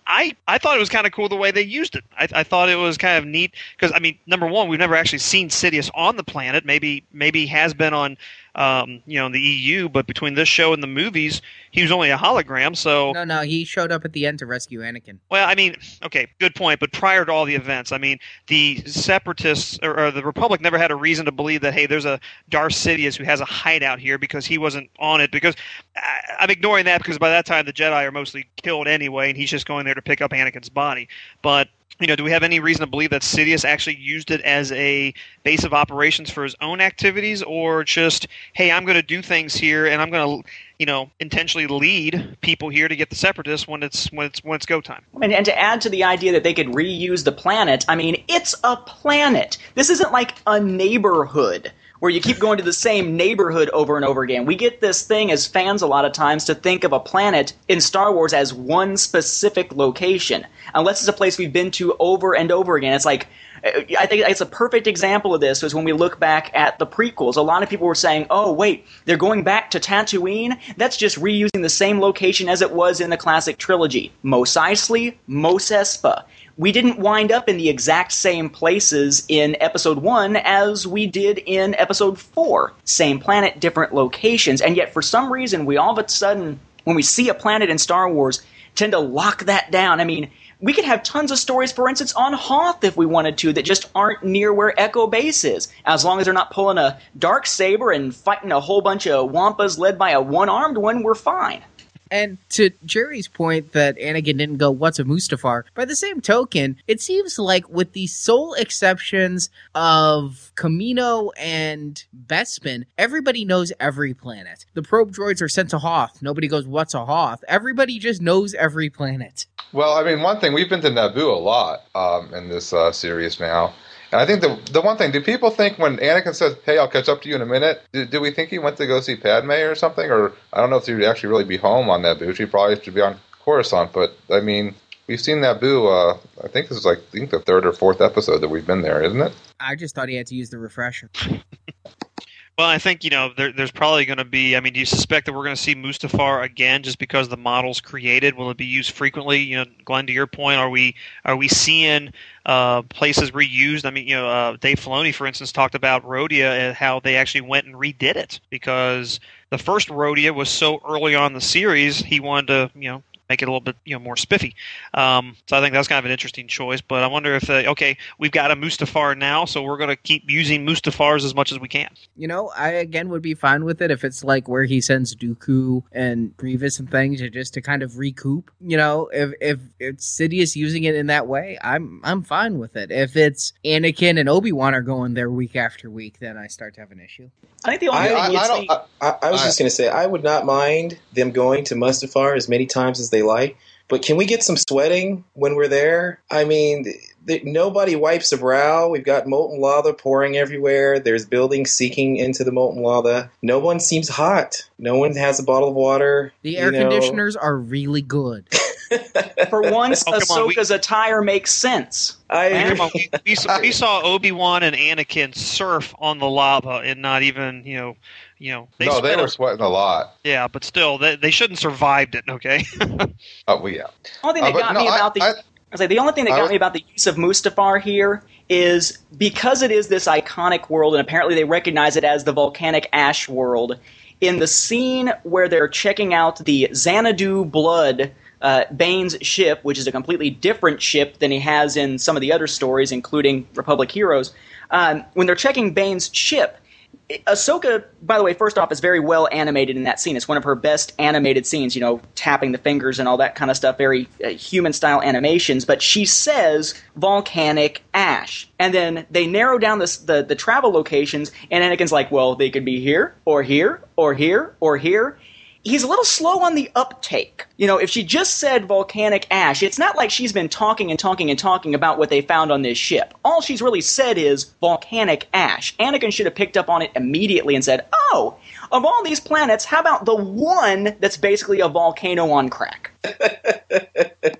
I, I thought it was kind of cool the way they used it. I, I thought it was kind of neat because, I mean, number one, we've never actually seen Sidious on the planet. Maybe maybe he has been on, um, you know, the E U, but between this show and the movies, he was only a hologram. So no, no, he showed up at the end to rescue Anakin. Well, I mean, okay, good point. But prior to all the events, I mean, the Separatists or, or the Republic never had a reason to believe that, hey, there's a Darth Sidious who has a hideout here because he wasn't on it. Because I, I'm ignoring that because by that time the Jedi are mostly killed anyway, and he's just going there to pick up Anakin's body. But you know, do we have any reason to believe that Sidious actually used it as a base of operations for his own activities, or just, hey, I'm going to do things here, and I'm going to, you know, intentionally lead people here to get the Separatists when it's when it's when it's go time? And, and to add to the idea that they could reuse the planet, I mean, it's a planet. This isn't like a neighborhood where you keep going to the same neighborhood over and over again. We get this thing as fans a lot of times to think of a planet in Star Wars as one specific location, unless it's a place we've been to over and over again. It's like, I think it's a perfect example of this was when we look back at the prequels. A lot of people were saying, oh, wait, they're going back to Tatooine? That's just reusing the same location as it was in the classic trilogy. Mos Eisley, Mos Espa. We didn't wind up in the exact same places in Episode one as we did in Episode four. Same planet, different locations. And yet, for some reason, we all of a sudden, when we see a planet in Star Wars, tend to lock that down. I mean, we could have tons of stories, for instance, on Hoth if we wanted to, that just aren't near where Echo Base is. As long as they're not pulling a Darksaber and fighting a whole bunch of Wampas led by a one-armed one, we're fine. And to Jerry's point that Anakin didn't go, what's a Mustafar? By the same token, it seems like with the sole exceptions of Kamino and Bespin, everybody knows every planet. The probe droids are sent to Hoth. Nobody goes, what's a Hoth? Everybody just knows every planet. Well, I mean, one thing, we've been to Naboo a lot um, in this uh, series now. And I think the the one thing, do people think when Anakin says, hey, I'll catch up to you in a minute, do, do we think he went to go see Padme or something? Or I don't know if he would actually really be home on Naboo. She probably should be on Coruscant. But, I mean, we've seen Naboo, uh, I think this is like I think the third or fourth episode that we've been there, isn't it? I just thought he had to use the refresher. Well, I think, you know, there, there's probably going to be, I mean, do you suspect that we're going to see Mustafar again just because the model's created? Will it be used frequently? You know, Glenn, to your point, are we are we seeing uh, places reused? I mean, you know, uh, Dave Filoni, for instance, talked about Rhodia and how they actually went and redid it because the first Rhodia was so early on in the series, he wanted to, you know, make it a little bit, you know, more spiffy. Um, so I think that's kind of an interesting choice. But I wonder if, uh, okay, we've got a Mustafar now, so we're going to keep using Mustafars as much as we can. You know, I, again, would be fine with it if it's like where he sends Dooku and Grievous and things just to kind of recoup. You know, if if it's Sidious using it in that way, I'm I'm fine with it. If it's Anakin and Obi-Wan are going there week after week, then I start to have an issue. I think the only I, thing I, I, don't, I, I, I was I, just going to say, I would not mind them going to Mustafar as many times as they like, but can we get some sweating when we're there? I mean, th- nobody wipes a brow. We've got molten lava pouring everywhere. There's buildings sinking into the molten lava. No one seems hot. No one has a bottle of water. The air know. conditioners are really good. For once, oh, Ahsoka's we, attire makes sense. I on, we, we, saw, we saw Obi-Wan and Anakin surf on the lava and not even, you know, you know. They no, they were a, sweating a lot. Yeah, but still, they, they shouldn't have survived it. Okay. Oh, well, yeah. The only thing that uh, got no, me I, about the, I, I was like, the only thing that got was, me about the use of Mustafar here is because it is this iconic world, and apparently they recognize it as the volcanic ash world. In the scene where they're checking out the Xanadu blood. Uh, Bane's ship, which is a completely different ship than he has in some of the other stories, including Republic Heroes, um, when they're checking Bane's ship, Ahsoka, by the way, first off, is very well animated in that scene. It's one of her best animated scenes, you know, tapping the fingers and all that kind of stuff, very uh, human-style animations. But she says volcanic ash. And then they narrow down this, the, the travel locations, and Anakin's like, well, they could be here, or here, or here, or here. He's a little slow on the uptake. You know, if she just said volcanic ash, it's not like she's been talking and talking and talking about what they found on this ship. All she's really said is volcanic ash. Anakin should have picked up on it immediately and said, oh, of all these planets, how about the one that's basically a volcano on crack? Okay,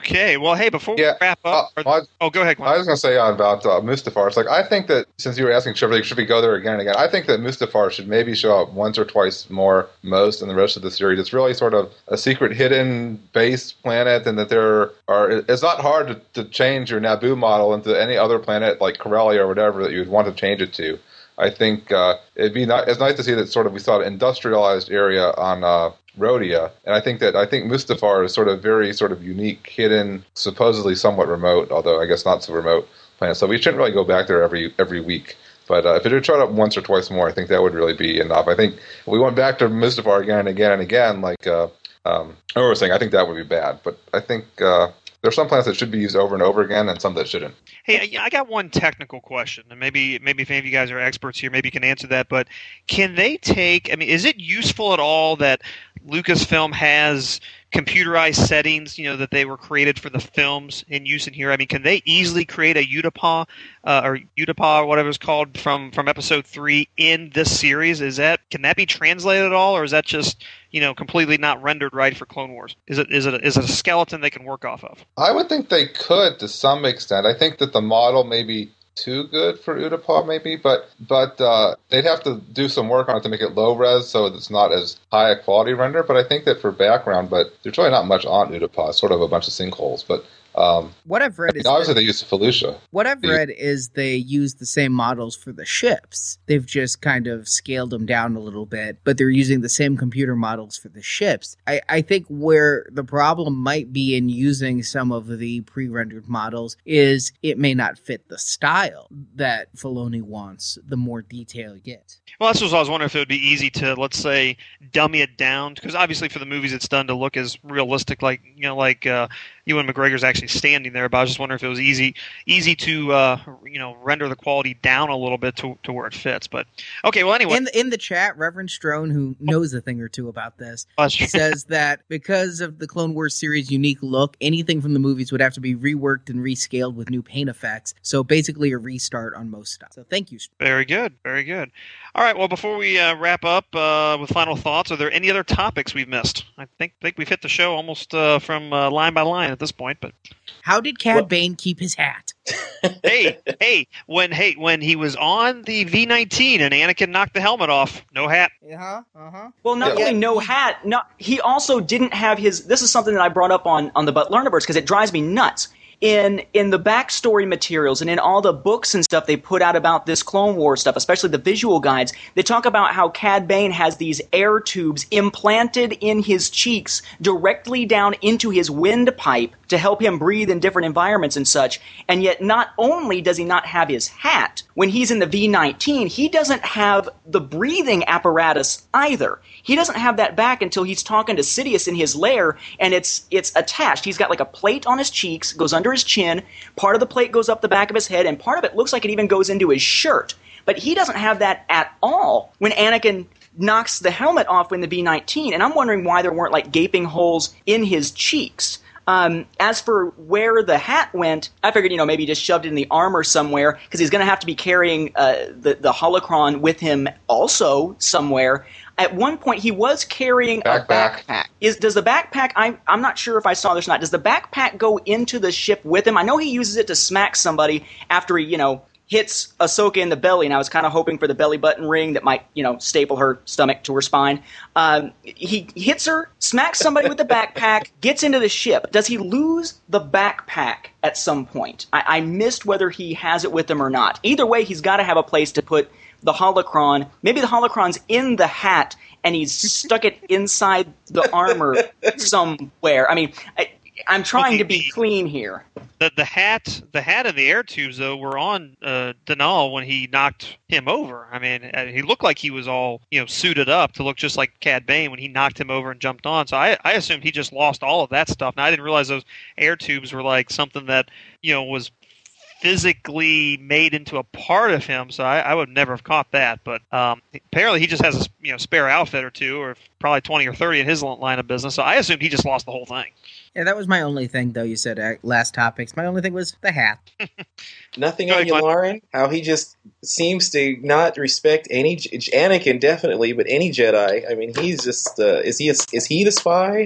Okay. Well, hey, before Yeah. we wrap up, Uh, are- I- oh, go ahead. Glenn. I was going to say uh, about uh, Mustafar. It's like I think that since you were asking, should we, should we go there again and again? I think that Mustafar should maybe show up once or twice more, most in the rest of the series. It's really sort of a secret, hidden base planet, and that there are. It's not hard to, to change your Naboo model into any other planet like Corellia or whatever that you would want to change it to. I think uh, it'd be not, it's nice to see that sort of we saw an industrialized area on uh, Rhodia, and I think that I think Mustafar is sort of very sort of unique, hidden, supposedly somewhat remote, although I guess not so remote planet. So we shouldn't really go back there every every week. But uh, if it had showed up once or twice more, I think that would really be enough. I think if we went back to Mustafar again and again and again, like uh, um, I was saying, I think that would be bad. But I think uh, there are some planets that should be used over and over again, and some that shouldn't. Hey, I got one technical question, and maybe maybe if any of you guys are experts here, maybe you can answer that. But can they take? I mean, is it useful at all that Lucasfilm has computerized settings, you know, that they were created for the films in use in here? I mean, can they easily create a Utapau uh, or Utapau or whatever it's called from, from episode three in this series? Is that can that be translated at all, or is that just, you know, completely not rendered right for Clone Wars? Is it is it a, is it a skeleton they can work off of? I would think they could to some extent. I think that the model may be too good for Utapau, maybe, but but uh, they'd have to do some work on it to make it low res, so it's not as high a quality render. But I think that for background, but there's really not much on Utapau. It's sort of a bunch of sinkholes, but. Um, what I've read I mean, is obviously that, they use Felucia. What I've read is they use the same models for the ships. They've just kind of scaled them down a little bit, but they're using the same computer models for the ships. I, I think where the problem might be in using some of the pre-rendered models is it may not fit the style that Filoni wants the more detail you get. Well, that's what I was wondering, if it would be easy to, let's say, dummy it down, because obviously for the movies it's done to look as realistic, like, you know, like uh, Ewan McGregor's actually standing there. But I was just wondering if it was easy, easy to, uh, you know, render the quality down a little bit to to where it fits. But okay, well, anyway, in the, in the chat, Reverend Strone, who knows a thing or two about this, oh, says that because of the Clone Wars series' unique look, anything from the movies would have to be reworked and rescaled with new paint effects. So basically, a restart on most stuff. So thank you. Very good, very good. All right, well, before we uh, wrap up uh, with final thoughts, are there any other topics we've missed? I think think we've hit the show almost uh, from uh, line by line at this point. But how did Cad well, Bane keep his hat? hey, hey, when hey when he was on the V nineteen and Anakin knocked the helmet off, no hat. Uh huh. Uh huh. Well, not yeah. only no hat, no, he also didn't have his. This is something that I brought up on on the But Learnaverse because it drives me nuts. In in the backstory materials and in all the books and stuff they put out about this Clone Wars stuff, especially the visual guides, they talk about how Cad Bane has these air tubes implanted in his cheeks directly down into his windpipe to help him breathe in different environments and such. And yet not only does he not have his hat, when he's in the V nineteen, he doesn't have the breathing apparatus either. He doesn't have that back until he's talking to Sidious in his lair, and it's it's attached. He's got like a plate on his cheeks, goes under his chin, part of the plate goes up the back of his head, and part of it looks like it even goes into his shirt. But he doesn't have that at all when Anakin knocks the helmet off in the V nineteen, and I'm wondering why there weren't like gaping holes in his cheeks. Um, as for where the hat went, I figured, you know, maybe he just shoved it in the armor somewhere, because he's going to have to be carrying uh, the, the holocron with him also somewhere. At one point, he was carrying backpack. a backpack. Is Does the backpack, I, I'm not sure if I saw this or not, does the backpack go into the ship with him? I know he uses it to smack somebody after he, you know, hits Ahsoka in the belly, and I was kind of hoping for the belly button ring that might, you know, staple her stomach to her spine. Um, he hits her, smacks somebody with the backpack, gets into the ship. Does he lose the backpack at some point? I, I missed whether he has it with him or not. Either way, he's got to have a place to put the holocron. Maybe the holocron's in the hat, and he's stuck it inside the armor somewhere. I mean, I, I'm trying to be clean here. The the hat the hat and the air tubes though were on uh, Denal when he knocked him over. I mean, he looked like he was all, you know, suited up to look just like Cad Bane when he knocked him over and jumped on. So I I assumed he just lost all of that stuff. Now I didn't realize those air tubes were like something that, you know, was physically made into a part of him, so I, I would never have caught that. But um, apparently, he just has a, you know, spare outfit or two, or probably twenty or thirty in his line of business. So I assumed he just lost the whole thing. Yeah, that was my only thing, though. You said uh, last topics. My only thing was the hat. Nothing on Yularen. How he just seems to not respect any Anakin, definitely, but any Jedi. I mean, he's just uh, is he a, is he the spy?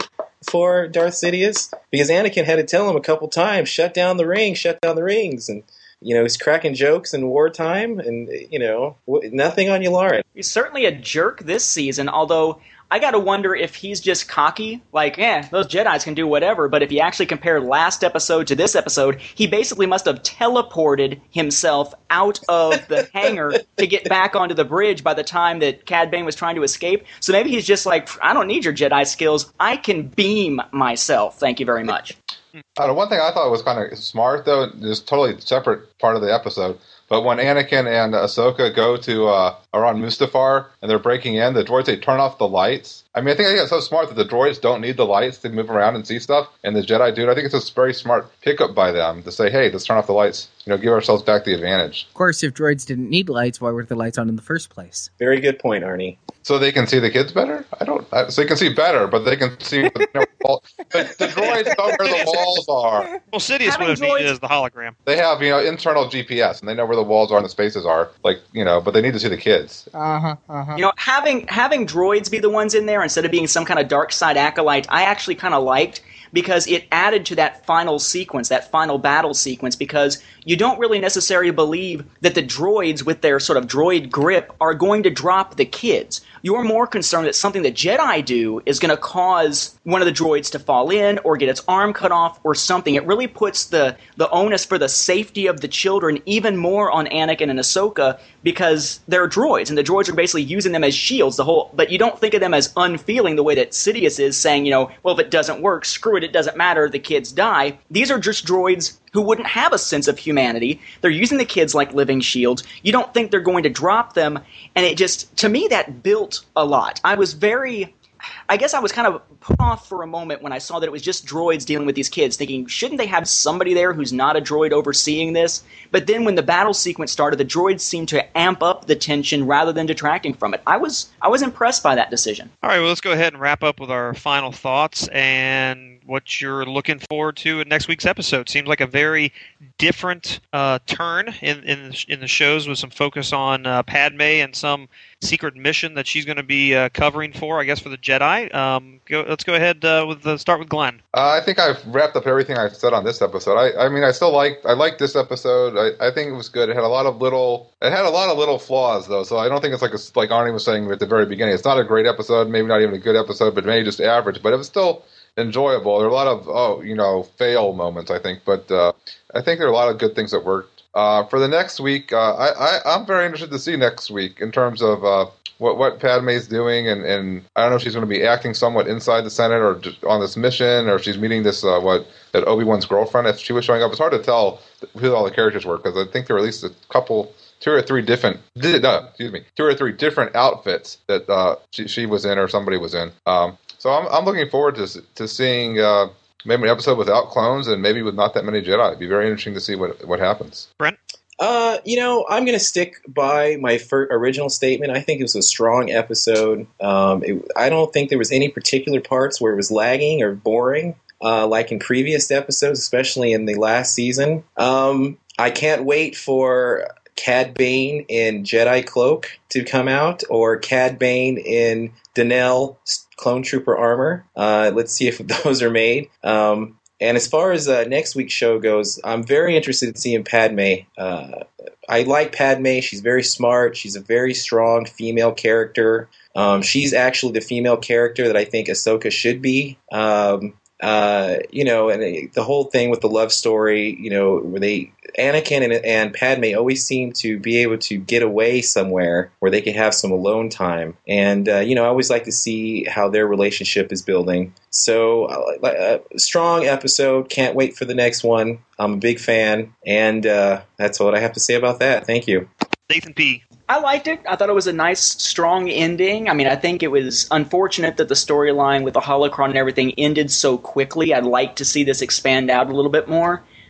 for Darth Sidious? Because Anakin had to tell him a couple times, shut down the ring, shut down the rings. And, you know, he's cracking jokes in wartime and, you know, nothing on Yularen. He's certainly a jerk this season, although I got to wonder if he's just cocky, like, eh, those Jedis can do whatever, but if you actually compare last episode to this episode, he basically must have teleported himself out of the hangar to get back onto the bridge by the time that Cad Bane was trying to escape. So maybe he's just like, I don't need your Jedi skills, I can beam myself, thank you very much. Uh, one thing I thought was kind of smart, though, is totally separate part of the episode, but when Anakin and Ahsoka go to uh, around Mustafar and they're breaking in, the droids, they turn off the lights. I mean, I think I think it's so smart that the droids don't need the lights to move around and see stuff, and the Jedi do. I think it's a very smart pickup by them to say, hey, let's turn off the lights, you know, give ourselves back the advantage. Of course, if droids didn't need lights, why were the lights on in the first place? Very good point, Arnie. So they can see the kids better? I don't. I, so they can see better, but they can see. You know, all, the, the droids know where the walls are. Well, Sidious would have needed as the hologram. They have, you know, internal G P S, and they know where the walls are and the spaces are. Like, you know, but they need to see the kids. Uh huh. Uh huh. You know, having having droids be the ones in there instead of being some kind of dark side acolyte, I actually kind of liked, because it added to that final sequence, that final battle sequence, because you don't really necessarily believe that the droids with their sort of droid grip are going to drop the kids. You're more concerned that something the Jedi do is going to cause one of the droids to fall in or get its arm cut off or something. It really puts the, the onus for the safety of the children even more on Anakin and Ahsoka, because they're droids, and the droids are basically using them as shields. The whole, but you don't think of them as unfeeling the way that Sidious is, saying, you know, well, if it doesn't work, screw it, it doesn't matter, the kids die. These are just droids who wouldn't have a sense of humanity. They're using the kids like living shields. You don't think they're going to drop them, and it just, to me, that built a lot. I was very... I guess I was kind of put off for a moment when I saw that it was just droids dealing with these kids, thinking, shouldn't they have somebody there who's not a droid overseeing this? But then when the battle sequence started, the droids seemed to amp up the tension rather than detracting from it. I was I was impressed by that decision. All right, well, let's go ahead and wrap up with our final thoughts and what you're looking forward to in next week's episode. Seems like a very different uh, turn in, in, in the shows, with some focus on uh, Padme and some secret mission that she's going to be uh, covering for, I guess, for the Jedi. Um, go, let's go ahead uh, with the, start with Glenn. Uh, I think I've wrapped up everything I've said on this episode. I, I mean, I still like I liked this episode. I, I think it was good. It had a lot of little it had a lot of little flaws though, so I don't think it's like a, like Arnie was saying at the very beginning. It's not a great episode, maybe not even a good episode, but maybe just average. But it was still enjoyable. There are a lot of oh, you know, fail moments, I think, but uh, I think there are a lot of good things that worked. Uh, for the next week, uh, I, I I'm very interested to see next week in terms of. Uh, What what Padme's doing, and, and I don't know if she's going to be acting somewhat inside the Senate or just on this mission, or if she's meeting this uh, what that Obi-Wan's girlfriend. If she was showing up, it's hard to tell who all the characters were, because I think there were at least a couple, two or three different, no, excuse me, two or three different outfits that uh, she she was in or somebody was in. Um, so I'm I'm looking forward to to seeing. Uh, maybe an episode without clones and maybe with not that many Jedi. It'd be very interesting to see what what happens. Brent? Uh, you know, I'm going to stick by my fir- original statement. I think it was a strong episode. Um, it, I don't think there was any particular parts where it was lagging or boring, uh, like in previous episodes, especially in the last season. Um, I can't wait for Cad Bane in Jedi Cloak to come out, or Cad Bane in Denell Clone Trooper armor. Uh, let's see if those are made. Um, And as far as uh, next week's show goes, I'm very interested in seeing Padme. Uh, I like Padme. She's very smart. She's a very strong female character. Um, she's actually the female character that I think Ahsoka should be. Um, uh, you know, and the whole thing with the love story, you know, where they Anakin and, and Padme always seem to be able to get away somewhere where they can have some alone time. And, uh, you know, I always like to see how their relationship is building. So, a uh, strong episode. Can't wait for the next one. I'm a big fan. And uh, that's what I have to say about that. Thank you. Nathan P. I liked it. I thought it was a nice, strong ending. I mean, I think it was unfortunate that the storyline with the holocron and everything ended so quickly. I'd like to see this expand out a little bit more.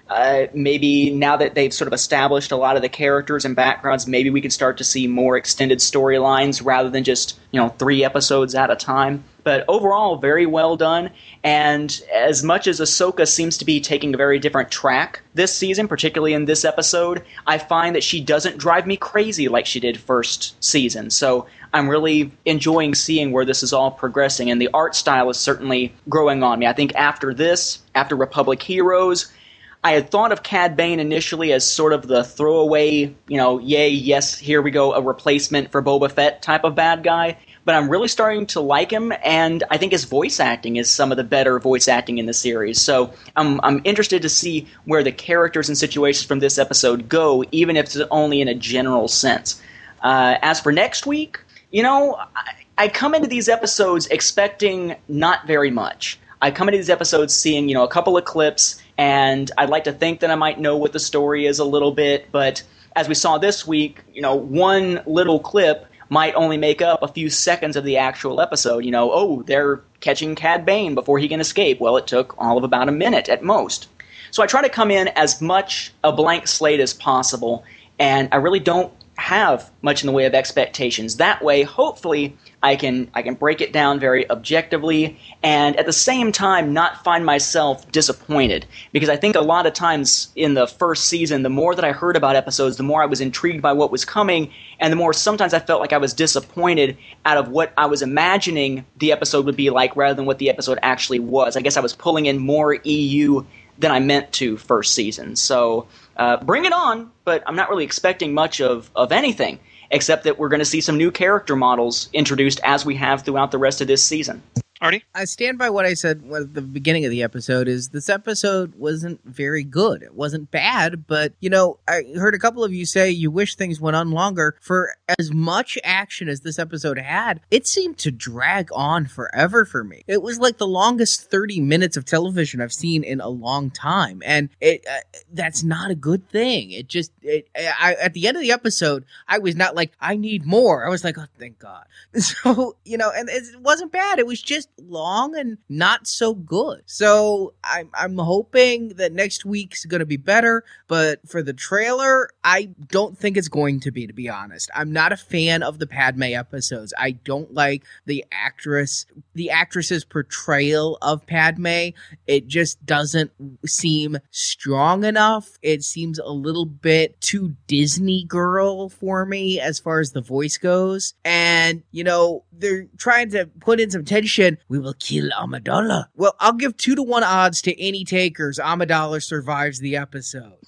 Uh, maybe now that they've sort of established a lot of the characters and backgrounds, maybe we could start to see more extended storylines rather than just, you know, three episodes at a time. But overall, very well done. And as much as Ahsoka seems to be taking a very different track this season, particularly in this episode, I find that she doesn't drive me crazy like she did first season. So I'm really enjoying seeing where this is all progressing. And the art style is certainly growing on me. I think after this, after Republic Heroes, I had thought of Cad Bane initially as sort of the throwaway, you know, yay, yes, here we go, a replacement for Boba Fett type of bad guy. But I'm really starting to like him, and I think his voice acting is some of the better voice acting in the series. So I'm I'm interested to see where the characters and situations from this episode go, even if it's only in a general sense. Uh, as for next week, you know, I, I come into these episodes expecting not very much. I come into these episodes seeing, you know, a couple of clips, and I'd like to think that I might know what the story is a little bit, but as we saw this week, you know, one little clip might only make up a few seconds of the actual episode. You know, oh, they're catching Cad Bane before he can escape. Well, it took all of about a minute at most. So I try to come in as much a blank slate as possible, and I really don't have much in the way of expectations. That way, hopefully, I can I can break it down very objectively and at the same time not find myself disappointed. Because I think a lot of times in the first season, the more that I heard about episodes, the more I was intrigued by what was coming, and the more sometimes I felt like I was disappointed out of what I was imagining the episode would be like rather than what the episode actually was. I guess I was pulling in more E U than I meant to first season. So uh, bring it on, but I'm not really expecting much of, of anything, except that we're going to see some new character models introduced as we have throughout the rest of this season. Artie? I stand by what I said at the beginning of the episode, is this episode wasn't very good. It wasn't bad, but, you know, I heard a couple of you say you wish things went on longer. For as much action as this episode had, it seemed to drag on forever for me. It was like the longest thirty minutes of television I've seen in a long time, and it uh, that's not a good thing. It just, it, I, at the end of the episode, I was not like, I need more. I was like, oh, thank God. So, you know, and it wasn't bad. It was just long and not so good. So I'm I'm hoping that next week's going to be better, but for the trailer, I don't think it's going to be, to be honest. I'm not a fan of the Padme episodes. I don't like the actress, the actress's portrayal of Padme. It just doesn't seem strong enough. It seems a little bit too Disney girl for me as far as the voice goes. And, you know, they're trying to put in some tension. We will kill Amidala. Well, I'll give two to one odds to any takers. Amidala survives the episode.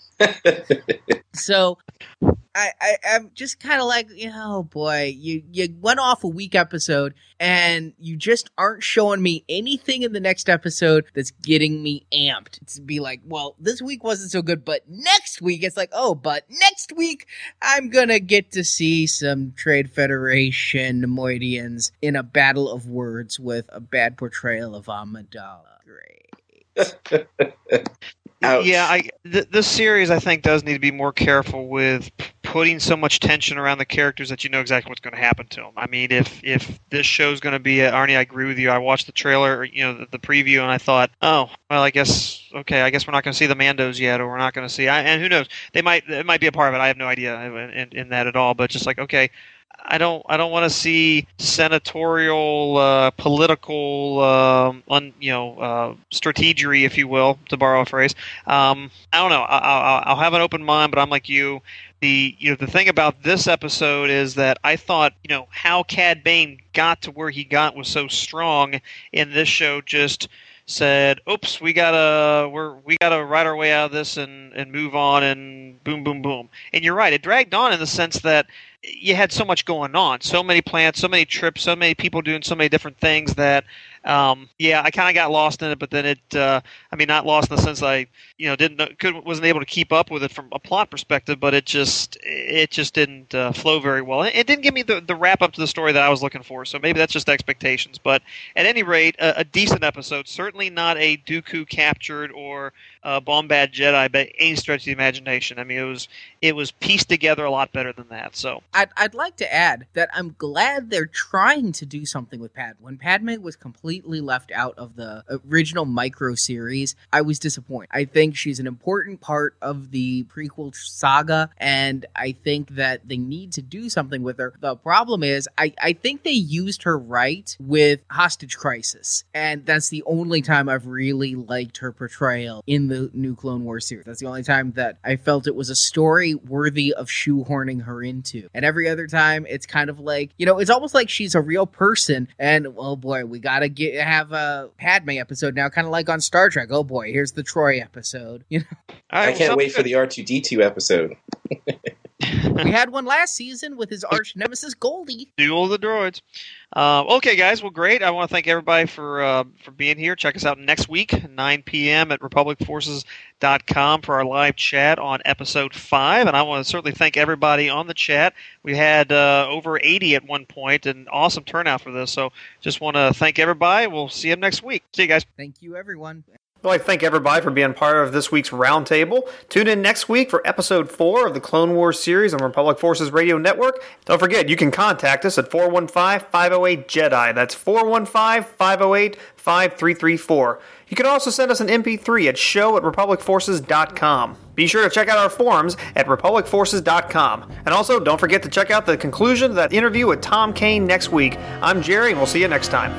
So I, I, I'm just kind of like, oh boy, you, you went off a weak episode and you just aren't showing me anything in the next episode that's getting me amped to be like, well, this week wasn't so good, but next week it's like, oh, but next week I'm gonna get to see some Trade Federation Nemoidians in a battle of words with a bad portrayal of Amidala. Great. Ouch. Yeah, I th- this series I think does need to be more careful with p- putting so much tension around the characters that you know exactly what's going to happen to them. I mean, if if this show's going to be a, Arnie, I agree with you. I watched the trailer, or, you know, the, the preview, and I thought, oh, well, I guess okay, I guess we're not going to see the Mandos yet, or we're not going to see. I, and who knows? They might. It might be a part of it. I have no idea in, in, in that at all. But just like, okay. I don't. I don't want to see senatorial, uh, political, um, un, you know, uh, strategery, if you will, to borrow a phrase. Um, I don't know. I, I, I'll have an open mind, but I'm like you. The you know the thing about this episode is that I thought you know how Cad Bane got to where he got was so strong in this show. Just said, "Oops, we gotta we're we gotta ride our way out of this and, and move on," and boom, boom, boom. And you're right. It dragged on in the sense that you had so much going on, so many plans, so many trips, so many people doing so many different things that, um, yeah, I kind of got lost in it. But then it, uh, I mean, not lost in the sense I, you know, didn't could wasn't able to keep up with it from a plot perspective. But it just it just didn't uh, flow very well. It, it didn't give me the, the wrap up to the story that I was looking for. So maybe that's just expectations. But at any rate, a, a decent episode. Certainly not a Dooku captured or uh, Bombad Jedi by any stretch of the imagination. I mean, it was it was pieced together a lot better than that. So. I'd, I'd like to add that I'm glad they're trying to do something with Padme. When Padme was completely left out of the original micro series, I was disappointed. I think she's an important part of the prequel saga, and I think that they need to do something with her. The problem is, I, I think they used her right with Hostage Crisis, and that's the only time I've really liked her portrayal in the new Clone Wars series. That's the only time that I felt it was a story worthy of shoehorning her into. And every other time, it's kind of like, you know, it's almost like she's a real person, and oh boy, we gotta get have a Padme episode now, kind of like on Star Trek. Oh boy, here's the Troy episode. You know, I can't wait for the R two D two episode. We had one last season with his arch nemesis Goldie. Duel of the Droids. Uh, okay, guys. Well, great. I want to thank everybody for uh, for being here. Check us out next week, nine p.m. at republic forces dot com for our live chat on episode five. And I want to certainly thank everybody on the chat. We had uh, over eighty at one point, an awesome turnout for this. So just want to thank everybody. We'll see you next week. See you guys. Thank you, everyone. I'd like to thank everybody for being part of this week's roundtable. Tune in next week for episode four of the Clone Wars series on Republic Forces Radio Network. Don't forget, you can contact us at four one five, five oh eight, Jedi. That's four one five, five oh eight, five three three four. You can also send us an M P three at show at republic forces dot com. Be sure to check out our forums at republic forces dot com. And also, don't forget to check out the conclusion of that interview with Tom Kane next week. I'm Jerry, and we'll see you next time.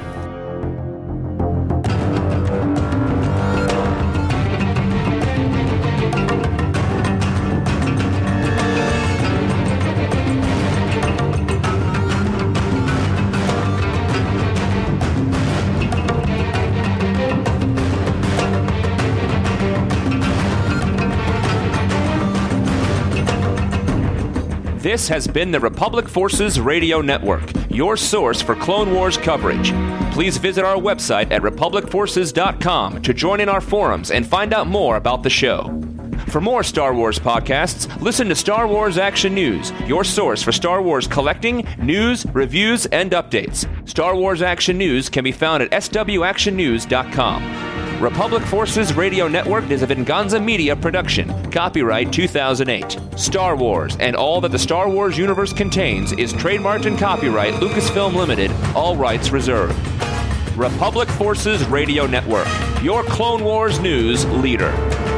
This has been the Republic Forces Radio Network, your source for Clone Wars coverage. Please visit our website at republic forces dot com to join in our forums and find out more about the show. For more Star Wars podcasts, listen to Star Wars Action News, your source for Star Wars collecting, news, reviews, and updates. Star Wars Action News can be found at s w action news dot com. Republic Forces Radio Network is a Venganza Media production. Copyright two thousand eight. Star Wars and all that the Star Wars universe contains is trademarked and copyright Lucasfilm Limited, all rights reserved. Republic Forces Radio Network, your Clone Wars news leader.